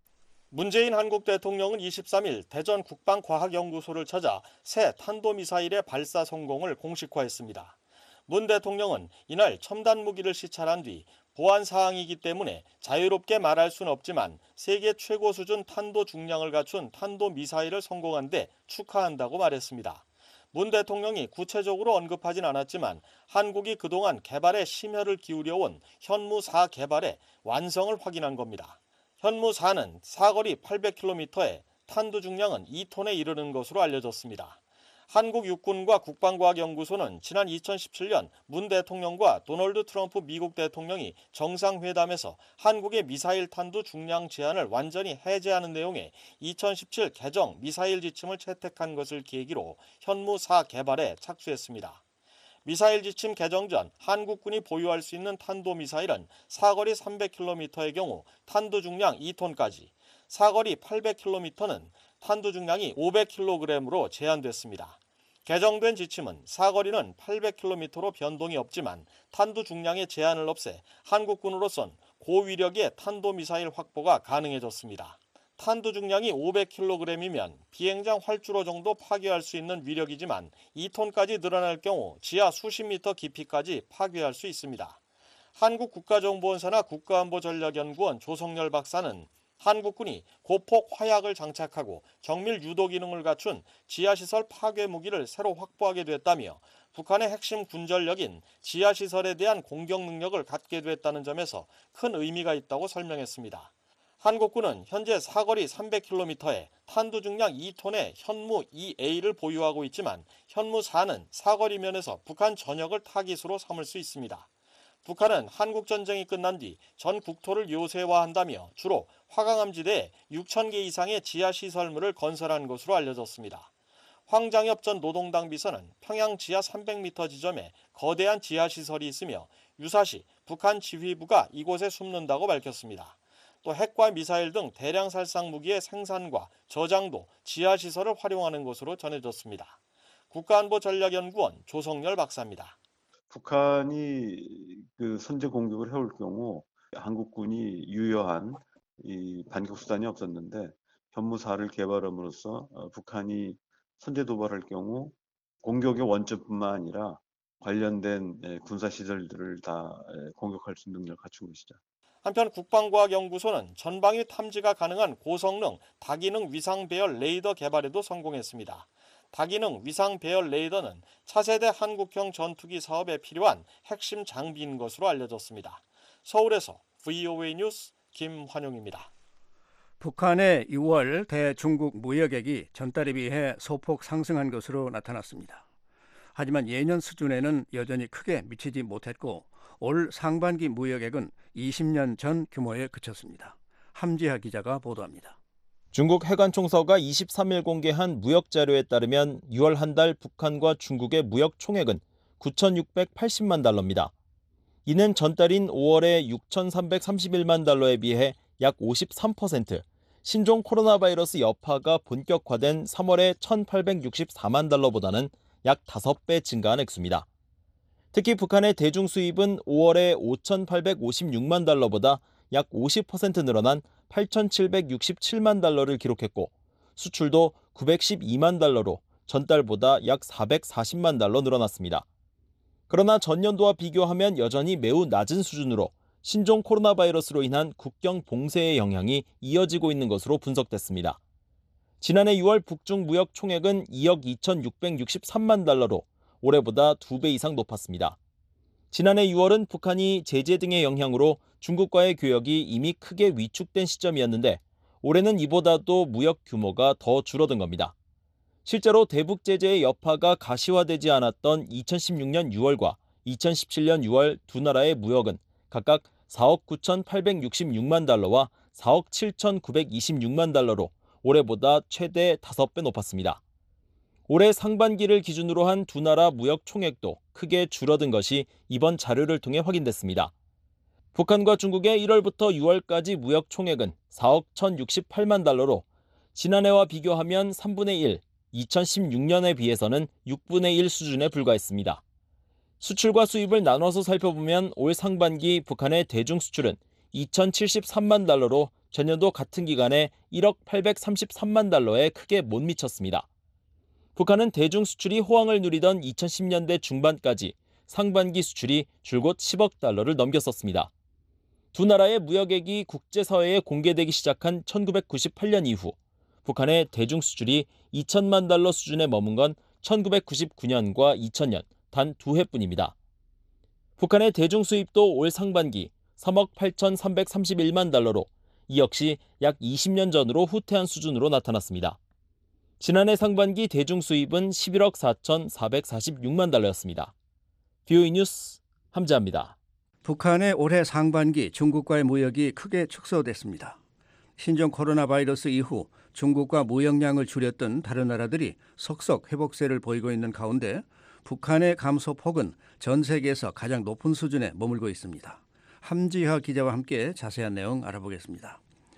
문재인 한국 대통령은 이십삼 일 대전 국방과학연구소를 찾아 새 탄도미사일의 발사 성공을 공식화했습니다. 문 대통령은 이날 첨단 무기를 시찰한 뒤 보안 사항이기 때문에 자유롭게 말할 수는 없지만 세계 최고 수준 탄도 중량을 갖춘 탄도미사일을 성공한 데 축하한다고 말했습니다. 문 대통령이 구체적으로 언급하진 않았지만 한국이 그동안 개발에 심혈을 기울여온 현무 사 개발의 완성을 확인한 겁니다. 현무 사는 사거리 팔백 킬로미터에 탄두 중량은 이 톤에 이르는 것으로 알려졌습니다. 한국 육군과 국방과학연구소는 지난 이천십칠 년 문 대통령과 도널드 트럼프 미국 대통령이 정상회담에서 한국의 미사일 탄두 중량 제한을 완전히 해제하는 내용의 이천십칠 개정 미사일 지침을 채택한 것을 계기로 현무 사 개발에 착수했습니다. 미사일 지침 개정 전 한국군이 보유할 수 있는 탄도미사일은 사거리 삼백 킬로미터의 경우 탄두 중량 이 톤까지, 사거리 팔백 킬로미터는 탄두 중량이 오백 킬로그램으로 제한됐습니다. 개정된 지침은 사거리는 팔백 킬로미터로 변동이 없지만 탄두 중량의 제한을 없애 한국군으로선 고위력의 탄도미사일 확보가 가능해졌습니다. 탄두 중량이 오백 킬로그램이면 비행장 활주로 정도 파괴할 수 있는 위력이지만 이 톤까지 늘어날 경우 지하 수십 미터 깊이까지 파괴할 수 있습니다. 한국국가정보원사나 국가안보전략연구원 조성열 박사는 한국군이 고폭 화약을 장착하고 정밀 유도 기능을 갖춘 지하시설 파괴 무기를 새로 확보하게 됐다며 북한의 핵심 군전력인 지하시설에 대한 공격 능력을 갖게 됐다는 점에서 큰 의미가 있다고 설명했습니다. 한국군은 현재 사거리 삼백 킬로미터에 탄두 중량 이 톤의 현무 이 에이를 보유하고 있지만 현무 사는 사거리 면에서 북한 전역을 타깃으로 삼을 수 있습니다. 북한은 한국전쟁이 끝난 뒤 전 국토를 요새화한다며 주로 화강암지대에 육천 개 이상의 지하시설물을 건설한 것으로 알려졌습니다. 황장엽 전 노동당 비서는 평양 지하 삼백 미터 지점에 거대한 지하시설이 있으며 유사시 북한 지휘부가 이곳에 숨는다고 밝혔습니다. 또 핵과 미사일 등 대량 살상 무기의 생산과 저장도 지하시설을 활용하는 것으로 전해졌습니다. 국가안보전략연구원 조성열 박사입니다. 북한이 그 선제 공격을 해올 경우 한국군이 유효한 이 반격 수단이 없었는데 현무사를 개발함으로써 북한이 선제 도발할 경우 공격의 원점뿐만 아니라 관련된 군사 시설들을 다 공격할 수 있는 능력을 갖춘 것이죠. 한편 국방과학연구소는 전방위 탐지가 가능한 고성능 다기능 위상 배열 레이더 개발에도 성공했습니다. 다기능 위상 배열 레이더는 차세대 한국형 전투기 사업에 필요한 핵심 장비인 것으로 알려졌습니다. 서울에서 브이오에이 뉴스 김환용입니다. 북한의 유월 대중국 무역액이 전달에 비해 소폭 상승한 것으로 나타났습니다. 하지만 예년 수준에는 여전히 크게 미치지 못했고 올 상반기 무역액은 이십 년 전 규모에 그쳤습니다. 함지하 기자가 보도합니다. 중국 해관총서가 이십삼 일 공개한 무역 자료에 따르면 유월 한 달 북한과 중국의 무역 총액은 구천육백팔십만 달러입니다. 이는 전달인 오월의 육천삼백삼십일만 달러에 비해 약 오십삼 퍼센트, 신종 코로나 바이러스 여파가 본격화된 삼월의 천팔백육십사만 달러보다는 약 다섯 배 증가한 액수입니다. 특히 북한의 대중 수입은 오월에 오천팔백오십육만 달러보다 약 오십 퍼센트 늘어난 팔천칠백육십칠만 달러를 기록했고 수출도 구백십이만 달러로 전달보다 약 사백사십만 달러 늘어났습니다. 그러나 전년도와 비교하면 여전히 매우 낮은 수준으로 신종 코로나 바이러스로 인한 국경 봉쇄의 영향이 이어지고 있는 것으로 분석됐습니다. 지난해 유월 북중 무역 총액은 이억 이천육백육십삼만 달러로 올해보다 두 배 이상 높았습니다. 지난해 유월은 북한이 제재 등의 영향으로 중국과의 교역이 이미 크게 위축된 시점이었는데 올해는 이보다도 무역 규모가 더 줄어든 겁니다. 실제로 대북 제재의 여파가 가시화되지 않았던 이천십육 년 유월과 이천십칠 년 유월 두 나라의 무역은 각각 사억 구천팔백육십육만 달러와 사억 칠천구백이십육만 달러로 올해보다 최대 다섯 배 높았습니다. 올해 상반기를 기준으로 한 두 나라 무역 총액도 크게 줄어든 것이 이번 자료를 통해 확인됐습니다. 북한과 중국의 일월부터 유월까지 무역 총액은 사억 천육십팔만 달러로 지난해와 비교하면 삼분의 일, 이천십육 년에 비해서는 육분의 일 수준에 불과했습니다. 수출과 수입을 나눠서 살펴보면 올 상반기 북한의 대중 수출은 이천칠십삼만 달러로 전년도 같은 기간에 일억 팔백삼십삼만 달러에 크게 못 미쳤습니다. 북한은 대중 수출이 호황을 누리던 이천십 년대 중반까지 상반기 수출이 줄곧 십억 달러를 넘겼었습니다. 두 나라의 무역액이 국제사회에 공개되기 시작한 천구백구십팔 년 이후 북한의 대중 수출이 이천만 달러 수준에 머문 건 천구백구십구 년과 이천 년 단 두 해뿐입니다. 북한의 대중 수입도 올 상반기 삼억 팔천삼백삼십일만 달러로 이 역시 약 이십 년 전으로 후퇴한 수준으로 나타났습니다. 지난해 상반기 대중 수입은 십일억 사천사백사십육만 달러였습니다. 브이오에이 뉴스 함지하입니다. 북한의 올해 상반기 중국과의 무역이 크게 축소됐습니다. 신종 코로나 바이러스 이후 중국과 무역량을 줄였던 다른 나라들이 속속 회복세를 보이고 있는 가운데 북한의 감소폭은 전 세계에서 가장 높은 수준에 머물고 있습니다. 함지하 기자와 함께 자세한 내용 알아보겠습니다.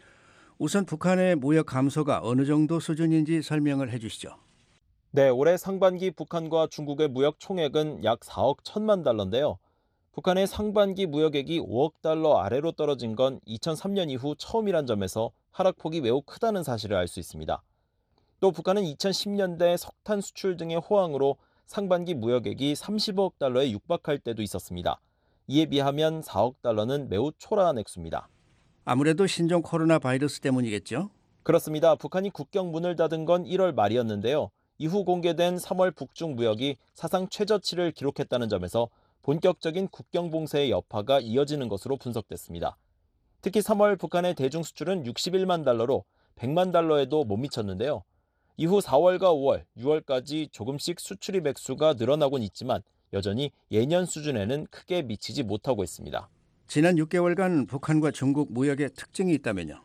우선 북한의 무역 감소가 어느 정도 수준인지 설명을 해주시죠. 네, 올해 상반기 북한과 중국의 무역 총액은 약 사억 천만 달러인데요. 북한의 상반기 무역액이 오억 달러 아래로 떨어진 건 이천삼 년 이후 처음이란 점에서 하락폭이 매우 크다는 사실을 알 수 있습니다. 또 북한은 이천십 년대 석탄 수출 등의 호황으로 상반기 무역액이 삼십억 달러에 육박할 때도 있었습니다. 이에 비하면 사억 달러는 매우 초라한 액수입니다. 아무래도 신종 코로나 바이러스 때문이겠죠? 그렇습니다. 북한이 국경 문을 닫은 건 일월 말이었는데요. 이후 공개된 삼월 북중 무역이 사상 최저치를 기록했다는 점에서 본격적인 국경 봉쇄의 여파가 이어지는 것으로 분석됐습니다. 특히 삼월 북한의 대중 수출은 육십일만 달러로 백만 달러에도 못 미쳤는데요. 이후 사월과 오월, 유월까지 조금씩 수출입 액수가 늘어나곤 있지만 여전히 예년 수준에는 크게 미치지 못하고 있습니다. 지난 육 개월간 북한과 중국 무역에 특징이 있다면요?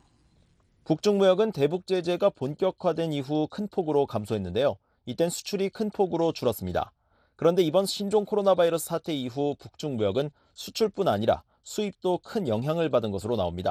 북중 무역은 대북 제재가 본격화된 이후 큰 폭으로 감소했는데요. 이땐 수출이 큰 폭으로 줄었습니다. 그런데 이번 신종 코로나 바이러스 사태 이후 북중 무역은 수출뿐 아니라 수입도 큰 영향을 받은 것으로 나옵니다.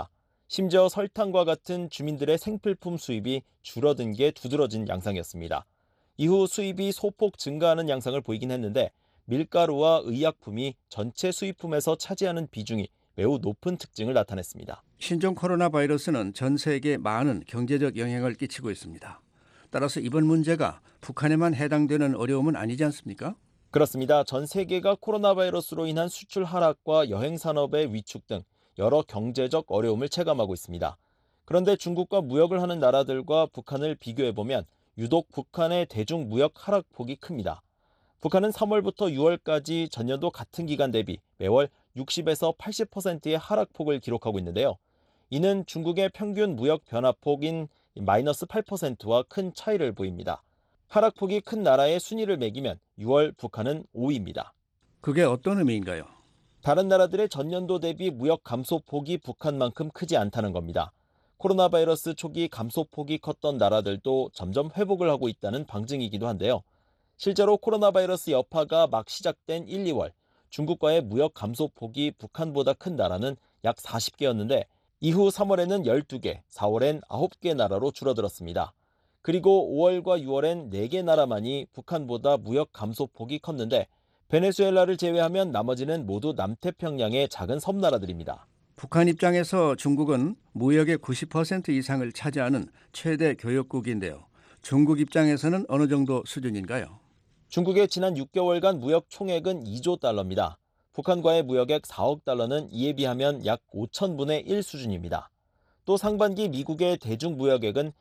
심지어 설탕과 같은 주민들의 생필품 수입이 줄어든 게 두드러진 양상이었습니다. 이후 수입이 소폭 증가하는 양상을 보이긴 했는데 밀가루와 의약품이 전체 수입품에서 차지하는 비중이 매우 높은 특징을 나타냈습니다. 신종 코로나 바이러스는 전 세계에 많은 경제적 영향을 끼치고 있습니다. 따라서 이번 문제가 북한에만 해당되는 어려움은 아니지 않습니까? 그렇습니다. 전 세계가 코로나 바이러스로 인한 수출 하락과 여행 산업의 위축 등 여러 경제적 어려움을 체감하고 있습니다. 그런데 중국과 무역을 하는 나라들과 북한을 비교해보면 유독 북한의 대중 무역 하락폭이 큽니다. 북한은 삼월부터 유월까지 전년도 같은 기간 대비 매월 육십에서 팔십 퍼센트의 하락폭을 기록하고 있는데요. 이는 중국의 평균 무역 변화폭인 마이너스 팔 퍼센트와 큰 차이를 보입니다. 하락폭이 큰 나라의 순위를 매기면 유월 북한은 오 위입니다. 그게 어떤 의미인가요? 다른 나라들의 전년도 대비 무역 감소폭이 북한만큼 크지 않다는 겁니다. 코로나 바이러스 초기 감소폭이 컸던 나라들도 점점 회복을 하고 있다는 방증이기도 한데요. 실제로 코로나 바이러스 여파가 막 시작된 일, 이월 중국과의 무역 감소폭이 북한보다 큰 나라는 약 사십 개였는데 이후 삼월에는 열두 개, 사월엔 아홉 개 나라로 줄어들었습니다. 그리고 오월과 유월엔 네 개 나라만이 북한보다 무역 감소폭이 컸는데 베네수엘라를 제외하면 나머지는 모두 남태평양의 작은 섬나라들입니다. 북한 입장에서 중국은 무역의 구십 퍼센트 이상을 차지하는 최대 교역국인데요. 중국 입장에서는 어느 정도 수준인가요? 중국의 지난 육 개월간 무역 총액은 이조 달러입니다. 북한과의 무역액 사억 달러는 이에 비하면 약 오천분의 일 수준입니다. 또 상반기 미국의 대중 무역액은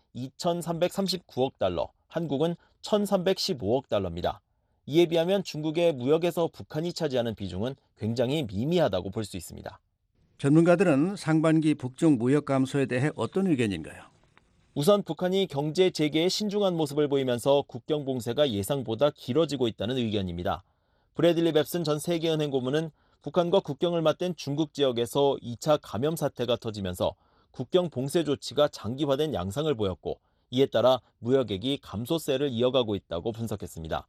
이천삼백삼십구억 달러, 한국은 천삼백십오억 달러입니다. 이에 비하면 중국의 무역에서 북한이 차지하는 비중은 굉장히 미미하다고 볼 수 있습니다. 전문가들은 상반기 북중 무역 감소에 대해 어떤 의견인가요? 우선 북한이 경제 재개에 신중한 모습을 보이면서 국경 봉쇄가 예상보다 길어지고 있다는 의견입니다. 브래들리 뱁슨 전 세계은행 고문은 북한과 국경을 맞댄 중국 지역에서 이 차 감염 사태가 터지면서 국경 봉쇄 조치가 장기화된 양상을 보였고 이에 따라 무역액이 감소세를 이어가고 있다고 분석했습니다.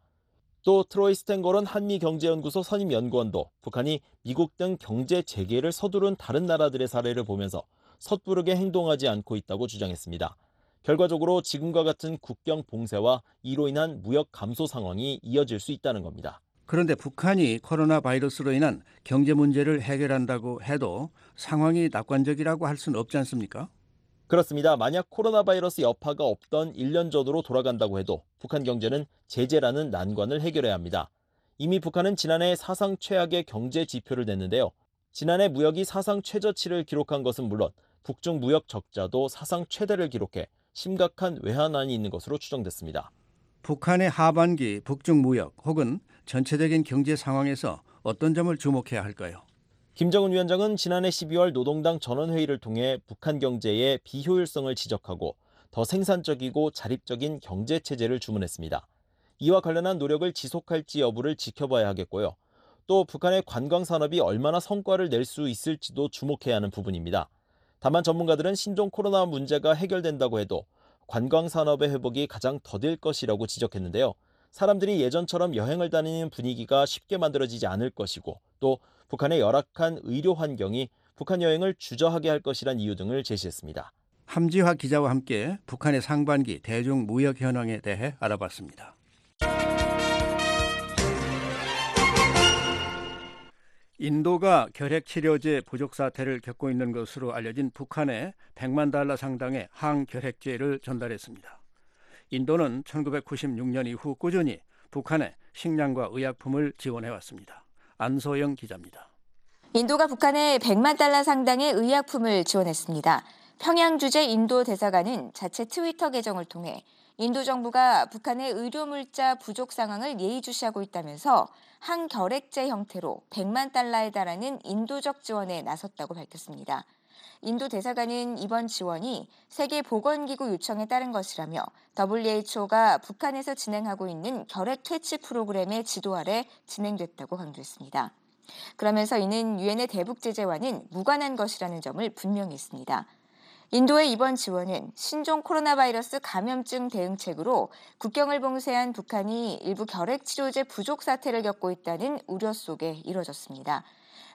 또 트로이 스탠거론 한미경제연구소 선임연구원도 북한이 미국 등 경제 재개를 서두른 다른 나라들의 사례를 보면서 섣부르게 행동하지 않고 있다고 주장했습니다. 결과적으로 지금과 같은 국경 봉쇄와 이로 인한 무역 감소 상황이 이어질 수 있다는 겁니다. 그런데 북한이 코로나 바이러스로 인한 경제 문제를 해결한다고 해도 상황이 낙관적이라고 할 수는 없지 않습니까? 그렇습니다. 만약 코로나 바이러스 여파가 없던 일 년 전으로 돌아간다고 해도 북한 경제는 제재라는 난관을 해결해야 합니다. 이미 북한은 지난해 사상 최악의 경제 지표를 냈는데요. 지난해 무역이 사상 최저치를 기록한 것은 물론 북중 무역 적자도 사상 최대를 기록해 심각한 외환환이 있는 것으로 추정됐습니다. 북한의 하반기 북중 무역 혹은 전체적인 경제 상황에서 어떤 점을 주목해야 할까요? 김정은 위원장은 지난해 십이월 노동당 전원회의를 통해 북한 경제의 비효율성을 지적하고 더 생산적이고 자립적인 경제체제를 주문했습니다. 이와 관련한 노력을 지속할지 여부를 지켜봐야 하겠고요. 또 북한의 관광산업이 얼마나 성과를 낼 수 있을지도 주목해야 하는 부분입니다. 다만 전문가들은 신종 코로나 문제가 해결된다고 해도 관광산업의 회복이 가장 더딜 것이라고 지적했는데요. 사람들이 예전처럼 여행을 다니는 분위기가 쉽게 만들어지지 않을 것이고 또 북한의 열악한 의료 환경이 북한 여행을 주저하게 할 것이란 이유 등을 제시했습니다. 함지화 기자와 함께 북한의 상반기 대중 무역 현황에 대해 알아봤습니다. 인도가 결핵치료제 부족 사태를 겪고 있는 것으로 알려진 북한에 백만 달러 상당의 항결핵제를 전달했습니다. 인도는 천구백구십육 년 이후 꾸준히 북한에 식량과 의약품을 지원해왔습니다. 안소영 기자입니다. 인도가 북한에 백만 달러 상당의 의약품을 지원했습니다. 평양 주재 인도 대사관은 자체 트위터 계정을 통해 인도 정부가 북한의 의료물자 부족 상황을 예의주시하고 있다면서 항결핵제 형태로 백만 달러에 달하는 인도적 지원에 나섰다고 밝혔습니다. 인도 대사관은 이번 지원이 세계보건기구 요청에 따른 것이라며 더블유에이치오가 북한에서 진행하고 있는 결핵 퇴치 프로그램의 지도 아래 진행됐다고 강조했습니다. 그러면서 이는 유엔의 대북 제재와는 무관한 것이라는 점을 분명히 했습니다. 인도의 이번 지원은 신종 코로나 바이러스 감염증 대응책으로 국경을 봉쇄한 북한이 일부 결핵 치료제 부족 사태를 겪고 있다는 우려 속에 이뤄졌습니다.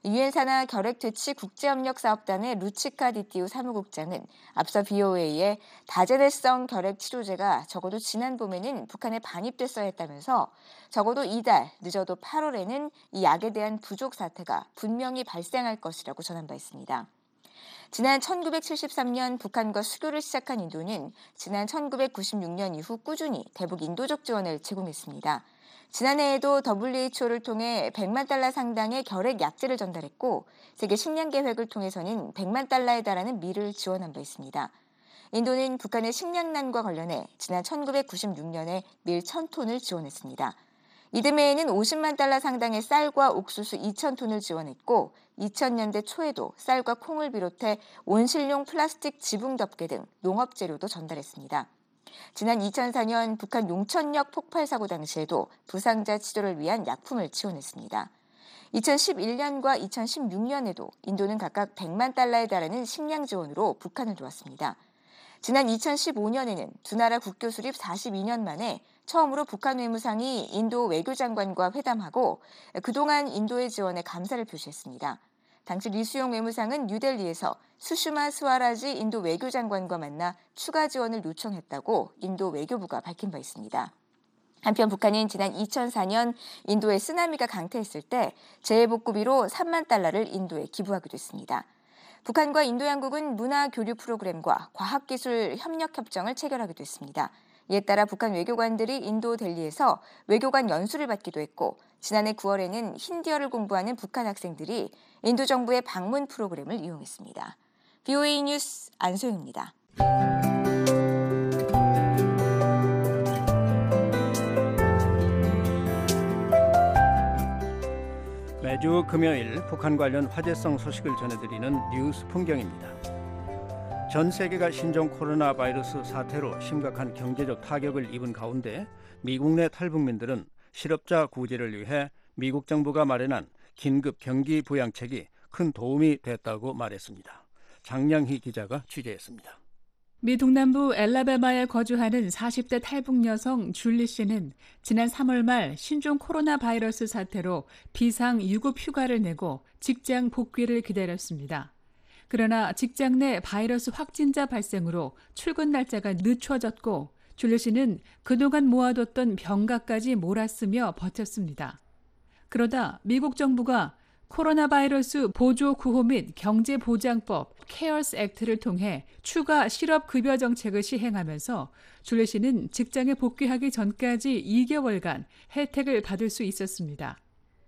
유엔 산하 결핵퇴치 국제협력사업단의 루치카 디티우 사무국장은 앞서 비오에이에 다제대성 결핵 치료제가 적어도 지난 봄에는 북한에 반입됐어야 했다면서 적어도 이달, 늦어도 팔월에는 이 약에 대한 부족 사태가 분명히 발생할 것이라고 전한 바 있습니다. 지난 천구백칠십삼 년 북한과 수교를 시작한 인도는 지난 천구백구십육 년 이후 꾸준히 대북 인도적 지원을 제공했습니다. 지난해에도 더블유에이치오를 통해 백만 달러 상당의 결핵 약제를 전달했고 세계 식량 계획을 통해서는 백만 달러에 달하는 밀을 지원한 바 있습니다. 인도는 북한의 식량난과 관련해 지난 천구백구십육 년에 밀 천 톤을 지원했습니다. 이듬해에는 오십만 달러 상당의 쌀과 옥수수 이천 톤을 지원했고 이천 년대 초에도 쌀과 콩을 비롯해 온실용 플라스틱 지붕 덮개 등 농업 재료도 전달했습니다. 지난 이천사 년 북한 용천역 폭발 사고 당시에도 부상자 치료를 위한 약품을 지원했습니다. 이천십일 년과 이천십육 년에도 인도는 각각 백만 달러에 달하는 식량 지원으로 북한을 도왔습니다. 지난 이천십오 년에는 두 나라 국교 수립 사십이 년 만에 처음으로 북한 외무상이 인도 외교장관과 회담하고 그동안 인도의 지원에 감사를 표시했습니다. 당시 리수용 외무상은 뉴델리에서 수슈마 스와라지 인도 외교장관과 만나 추가 지원을 요청했다고 인도 외교부가 밝힌 바 있습니다. 한편 북한은 지난 이천사 년 인도에 쓰나미가 강타했을 때 재해복구비로 삼만 달러를 인도에 기부하기도 했습니다. 북한과 인도 양국은 문화 교류 프로그램과 과학기술 협력 협정을 체결하기도 했습니다. 이에 따라 북한 외교관들이 인도 델리에서 외교관 연수를 받기도 했고 지난해 구월에는 힌디어를 공부하는 북한 학생들이 인도 정부의 방문 프로그램을 이용했습니다. 비오에이 뉴스 안소영입니다. 매주 금요일 북한 관련 화제성 소식을 전해드리는 뉴스 풍경입니다. 전 세계가 신종 코로나 바이러스 사태로 심각한 경제적 타격을 입은 가운데 미국 내 탈북민들은 실업자 구제를 위해 미국 정부가 마련한 긴급 경기 부양책이 큰 도움이 됐다고 말했습니다. 장량희 기자가 취재했습니다. 미 동남부 엘라바마에 거주하는 사십 대 탈북 여성 줄리 씨는 지난 삼월 말 신종 코로나 바이러스 사태로 비상 유급 휴가를 내고 직장 복귀를 기다렸습니다. 그러나 직장 내 바이러스 확진자 발생으로 출근 날짜가 늦춰졌고 줄리 씨는 그동안 모아뒀던 병가까지 몰아쓰며 버텼습니다. 그러다 미국 정부가 코로나 바이러스 보조 구호 및 경제보장법 케어스 액트를 통해 추가 실업급여 정책을 시행하면서 줄리 씨는 직장에 복귀하기 전까지 이 개월간 혜택을 받을 수 있었습니다.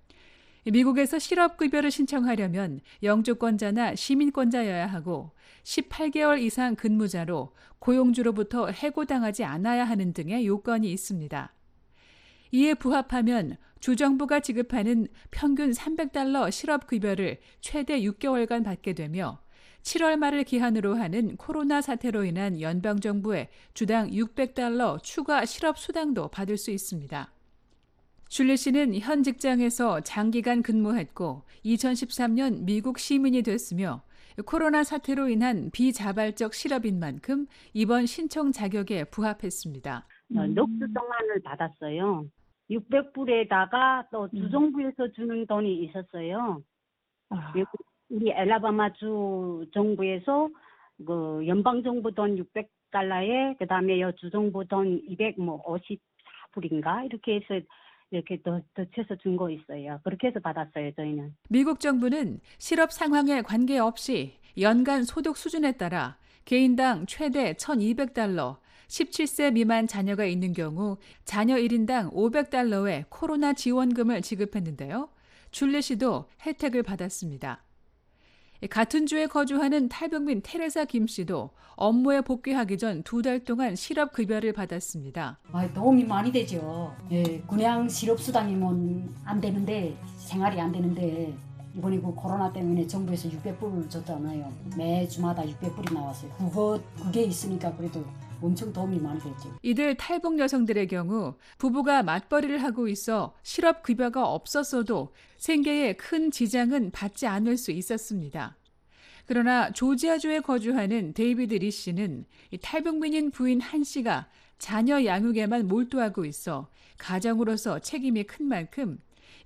미국에서 실업급여를 신청하려면 영주권자나 시민권자여야 하고 십팔 개월 이상 근무자로 고용주로부터 해고당하지 않아야 하는 등의 요건이 있습니다. 이에 부합하면 주정부가 지급하는 평균 삼백 달러 실업급여를 최대 육 개월간 받게 되며 칠월 말을 기한으로 하는 코로나 사태로 인한 연방정부의 주당 육백 달러 추가 실업수당도 받을 수 있습니다. 줄리 씨는 현 직장에서 장기간 근무했고 이천십삼 년 미국 시민이 됐으며 코로나 사태로 인한 비자발적 실업인 만큼 이번 신청 자격에 부합했습니다. 음. 녹수 동안을 받았어요. 육백 불에다가 또 주정부에서 주는 돈이 있었어요. 아. 우리 엘라바마 주 정부에서 그 연방 정부 돈 육백 달러에 그다음에 여 주정부 돈 이백오십사 불인가 이렇게 해서 이렇게 더 덧쳐서 준 거 있어요. 그렇게 해서 받았어요, 저희는. 미국 정부는 실업 상황에 관계없이 연간 소득 수준에 따라 개인당 최대 천이백 달러, 십칠 세 미만 자녀가 있는 경우 자녀 일 인당 오백 달러의 코로나 지원금을 지급했는데요. 줄리 씨도 혜택을 받았습니다. 같은 주에 거주하는 탈북민 테레사 김 씨도 업무에 복귀하기 전 두 달 동안 실업급여를 받았습니다. 아, 도움이 많이 되죠. 예, 그냥 실업수당이면 안 되는데 생활이 안 되는데 이번에 그 코로나 때문에 정부에서 육백 불을 줬잖아요. 매주마다 육백 불이 나왔어요. 그거, 그게 있으니까 그래도 엄청 도움이 많이 됐죠. 이들 탈북 여성들의 경우 부부가 맞벌이를 하고 있어 실업급여가 없었어도 생계에 큰 지장은 받지 않을 수 있었습니다. 그러나 조지아주에 거주하는 데이비드 리 씨는 탈북민인 부인 한 씨가 자녀 양육에만 몰두하고 있어 가정으로서 책임이 큰 만큼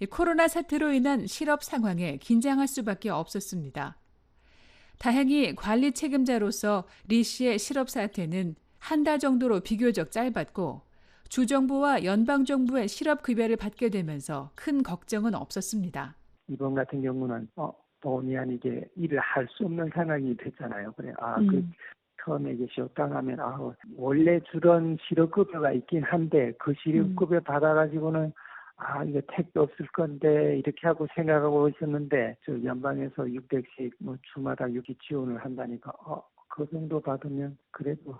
이 코로나 사태로 인한 실업 상황에 긴장할 수밖에 없었습니다. 다행히 관리 책임자로서 리 씨의 실업 사태는 한 달 정도로 비교적 짧았고 주정부와 연방정부의 실업급여를 받게 되면서 큰 걱정은 없었습니다. 이번 같은 경우는 어, 본의 아니게 일을 할 수 없는 상황이 됐잖아요. 그래, 아, 음. 그 처음에 이제 쉬었다 하면 아, 원래 주던 실업급여가 있긴 한데 그 실업급여 음. 받아가지고는 아, 이거 택도 없을 건데 이렇게 하고 생각하고 있었는데 저 연방에서 육백씩 뭐 주마다 유기 지원을 한다니까 어, 그 정도 받으면 그래도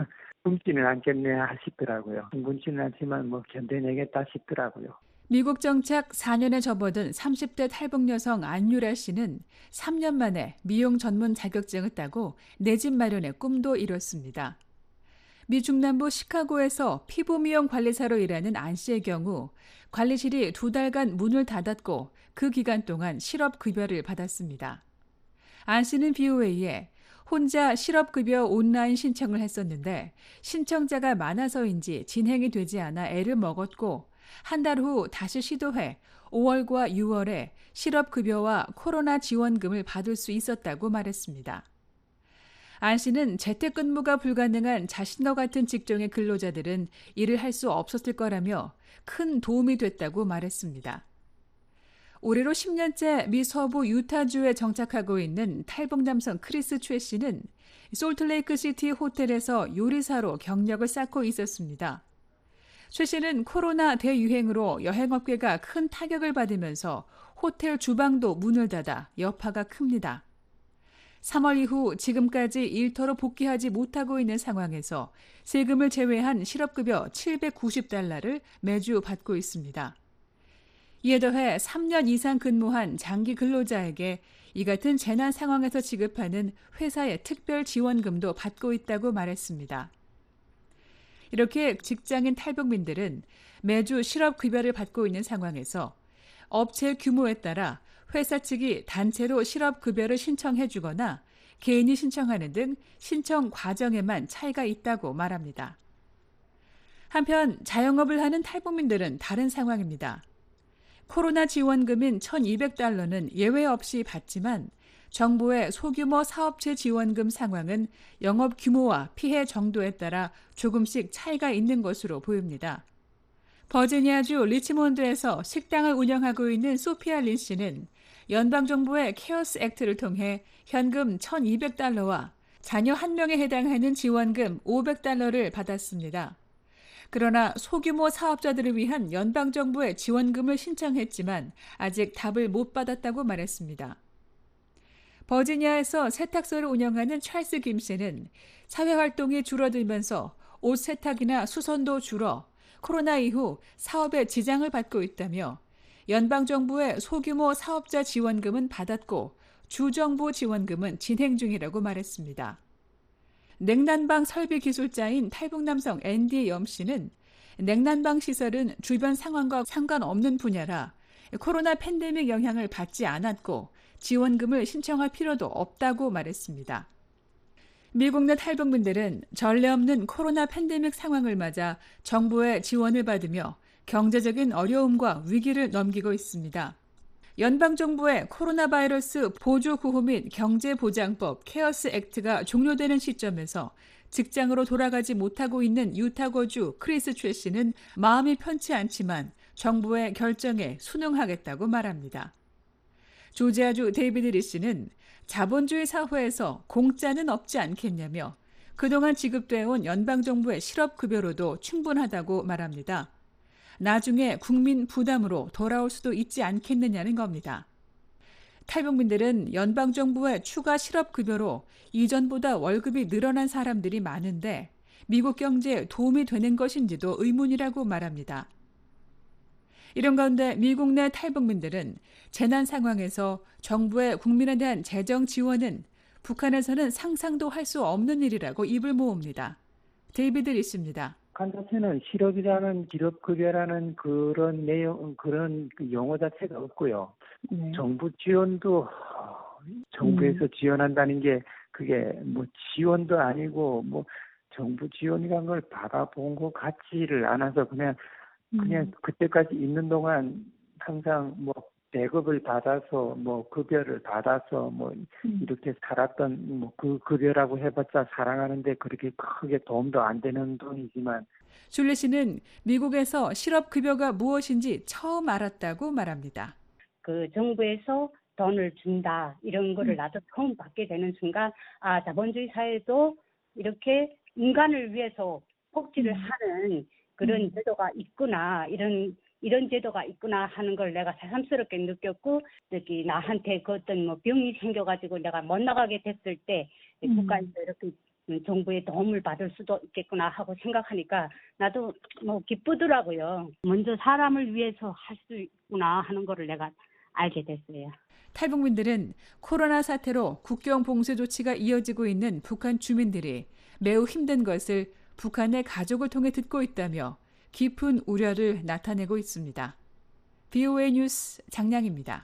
굶지는 않겠네 하시더라고요. 굶지는 않지만 뭐 견뎌내겠다 싶더라고요. 미국 정착 사 년에 접어든 삼십 대 탈북 여성 안유라 씨는 삼 년 만에 미용 전문 자격증을 따고 내 집 마련의 꿈도 이뤘습니다. 미 중남부 시카고에서 피부 미용 관리사로 일하는 안 씨의 경우 관리실이 두 달간 문을 닫았고 그 기간 동안 실업급여를 받았습니다. 안 씨는 비오에이에 혼자 실업급여 온라인 신청을 했었는데 신청자가 많아서인지 진행이 되지 않아 애를 먹었고 한 달 후 다시 시도해 오월과 유월에 실업급여와 코로나 지원금을 받을 수 있었다고 말했습니다. 안 씨는 재택근무가 불가능한 자신과 같은 직종의 근로자들은 일을 할 수 없었을 거라며 큰 도움이 됐다고 말했습니다. 올해로 십 년째 미 서부 유타주에 정착하고 있는 탈북 남성 크리스 최 씨는 솔트레이크시티 호텔에서 요리사로 경력을 쌓고 있었습니다. 최 씨는 코로나 대유행으로 여행업계가 큰 타격을 받으면서 호텔 주방도 문을 닫아 여파가 큽니다. 삼월 이후 지금까지 일터로 복귀하지 못하고 있는 상황에서 세금을 제외한 실업급여 칠백구십 달러를 매주 받고 있습니다. 이에 더해 삼 년 이상 근무한 장기 근로자에게 이 같은 재난 상황에서 지급하는 회사의 특별 지원금도 받고 있다고 말했습니다. 이렇게 직장인 탈북민들은 매주 실업급여를 받고 있는 상황에서 업체 규모에 따라 회사 측이 단체로 실업급여를 신청해 주거나 개인이 신청하는 등 신청 과정에만 차이가 있다고 말합니다. 한편 자영업을 하는 탈북민들은 다른 상황입니다. 코로나 지원금인 천이백 달러는 예외 없이 받지만 정부의 소규모 사업체 지원금 상황은 영업 규모와 피해 정도에 따라 조금씩 차이가 있는 것으로 보입니다. 버지니아주 리치몬드에서 식당을 운영하고 있는 소피아 린 씨는 연방정부의 케어스 액트를 통해 현금 천이백 달러와 자녀 한 명에 해당하는 지원금 오백 달러를 받았습니다. 그러나 소규모 사업자들을 위한 연방정부의 지원금을 신청했지만 아직 답을 못 받았다고 말했습니다. 버지니아에서 세탁소를 운영하는 찰스 김 씨는 사회활동이 줄어들면서 옷 세탁이나 수선도 줄어 코로나 이후 사업에 지장을 받고 있다며 연방정부의 소규모 사업자 지원금은 받았고 주정부 지원금은 진행 중이라고 말했습니다. 냉난방 설비 기술자인 탈북 남성 앤디 염 씨는 냉난방 시설은 주변 상황과 상관없는 분야라 코로나 팬데믹 영향을 받지 않았고 지원금을 신청할 필요도 없다고 말했습니다. 미국 내 탈북민들은 전례 없는 코로나 팬데믹 상황을 맞아 정부의 지원을 받으며 경제적인 어려움과 위기를 넘기고 있습니다. 연방정부의 코로나 바이러스 보조구호 및 경제보장법 케어스 액트가 종료되는 시점에서 직장으로 돌아가지 못하고 있는 유타거주 크리스 최 씨는 마음이 편치 않지만 정부의 결정에 순응하겠다고 말합니다. 조지아주 데이비드 리 씨는 자본주의 사회에서 공짜는 없지 않겠냐며 그동안 지급되어온 연방정부의 실업급여로도 충분하다고 말합니다. 나중에 국민 부담으로 돌아올 수도 있지 않겠느냐는 겁니다. 탈북민들은 연방정부의 추가 실업급여로 이전보다 월급이 늘어난 사람들이 많은데 미국 경제에 도움이 되는 것인지도 의문이라고 말합니다. 이런 가운데 미국 내 탈북민들은 재난 상황에서 정부의 국민에 대한 재정 지원은 북한에서는 상상도 할 수 없는 일이라고 입을 모읍니다. 데이비드 리스입니다. 북한 자체는 실업이라는 실업급여라는 그런 내용, 그런 그 용어 자체가 없고요. 네. 정부 지원도 정부에서 음. 지원한다는 게 그게 뭐 지원도 아니고 뭐 정부 지원이라는 걸 받아본 것 같지를 않아서 그냥 그냥 음. 그때까지 있는 동안 항상 뭐 배급을 받아서 뭐 급여를 받아서 뭐 음. 이렇게 살았던 뭐 그 급여라고 해봤자 사랑하는데 그렇게 크게 도움도 안 되는 돈이지만 줄리 씨는 미국에서 실업급여가 무엇인지 처음 알았다고 말합니다. 그 정부에서 돈을 준다 이런 거를 음. 나도 처음 받게 되는 순간 아 자본주의 사회도 이렇게 인간을 위해서 복지를 음. 하는 그런 음. 제도가 있구나 이런 이런 제도가 있구나 하는 걸 내가 새삼스럽게 느꼈고 저기 나한테 그 어떤 뭐 병이 생겨가지고 내가 못 나가게 됐을 때 음. 국가에서 이렇게 정부의 도움을 받을 수도 있겠구나 하고 생각하니까 나도 뭐 기쁘더라고요. 먼저 사람을 위해서 할 수 있구나 하는 거를 내가 알게 됐어요. 탈북민들은 코로나 사태로 국경 봉쇄 조치가 이어지고 있는 북한 주민들이 매우 힘든 것을 북한의 가족을 통해 듣고 있다며 깊은 우려를 나타내고 있습니다. 비오에이 뉴스 장량입니다.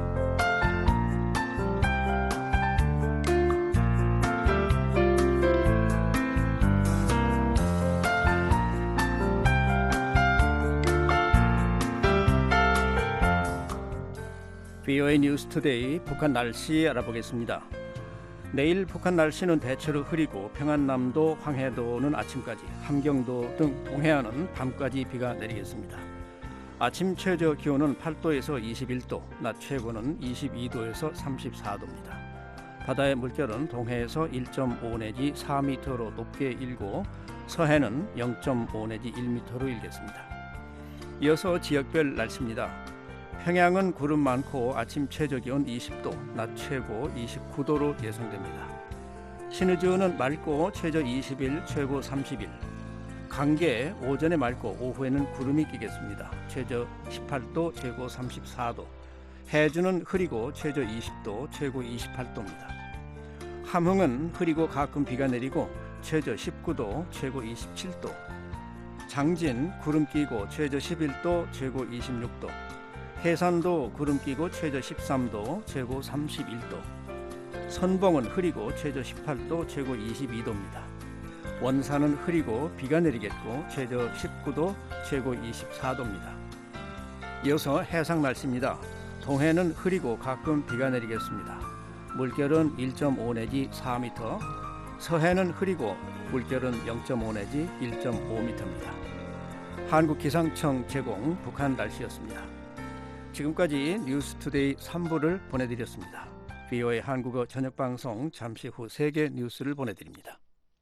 비오에이 뉴스 투데이 북한 날씨 알아보겠습니다. 내일 북한 날씨는 대체로 흐리고 평안남도, 황해도는 아침까지, 함경도 등 동해안은 밤까지 비가 내리겠습니다. 아침 최저 기온은 팔 도에서 이십일 도, 낮 최고는 이십이 도에서 삼십사 도입니다. 바다의 물결은 동해에서 일 점 오 내지 사 미터로 높게 일고 서해는 영 점 오 내지 일 미터로 일겠습니다. 이어서 지역별 날씨입니다. 평양은 구름 많고 아침 최저 기온 이십 도, 낮 최고 이십구 도로 예상됩니다. 신의주는 맑고 최저 이십일, 최고 삼십일. 강계 오전에 맑고 오후에는 구름이 끼겠습니다. 최저 십팔 도, 최고 삼십사 도. 해주는 흐리고 최저 이십 도, 최고 이십팔 도입니다. 함흥은 흐리고 가끔 비가 내리고 최저 십구 도, 최고 이십칠 도. 장진 구름 끼고 최저 십일 도, 최고 이십육 도. 해산도 구름 끼고 최저 십삼 도, 최고 삼십일 도. 선봉은 흐리고 최저 십팔 도, 최고 이십이 도입니다. 원산은 흐리고 비가 내리겠고 최저 십구 도, 최고 이십사 도입니다. 이어서 해상 날씨입니다. 동해는 흐리고 가끔 비가 내리겠습니다. 물결은 일 점 오 내지 사 미터, 서해는 흐리고 물결은 영 점 오 내지 일 점 오 미터입니다. 한국기상청 제공 북한 날씨였습니다. 지금까지 뉴스투데이 삼 부를 보내드렸습니다. 비오에이 한국어 저녁방송 잠시 후 세계 뉴스를 보내드립니다.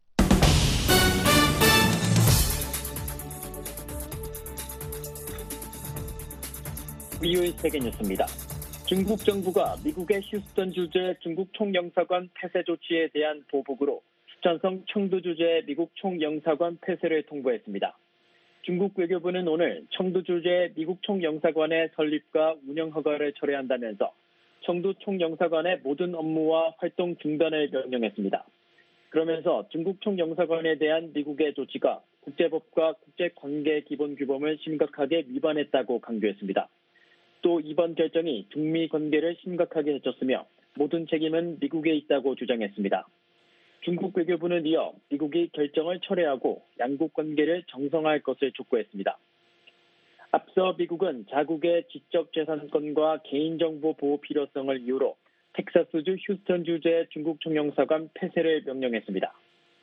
비오에이 세계 뉴스입니다. 중국 정부가 미국의 휴스턴 주재 중국 총영사관 폐쇄 조치에 대한 보복으로 수천성 청두 주재 미국 총영사관 폐쇄를 통보했습니다. 중국 외교부는 오늘 청두 주재 미국 총영사관의 설립과 운영 허가를 철회한다면서 청두 총영사관의 모든 업무와 활동 중단을 명령했습니다. 그러면서 중국 총영사관에 대한 미국의 조치가 국제법과 국제관계기본규범을 심각하게 위반했다고 강조했습니다. 또 이번 결정이 중미 관계를 심각하게 해쳤으며 모든 책임은 미국에 있다고 주장했습니다. 중국 외교부는 이어 미국이 결정을 철회하고 양국 관계를 정상화할 것을 촉구했습니다. 앞서 미국은 자국의 지적재산권과 개인정보 보호 필요성을 이유로 텍사스주 휴스턴 주재 중국 총영사관 폐쇄를 명령했습니다.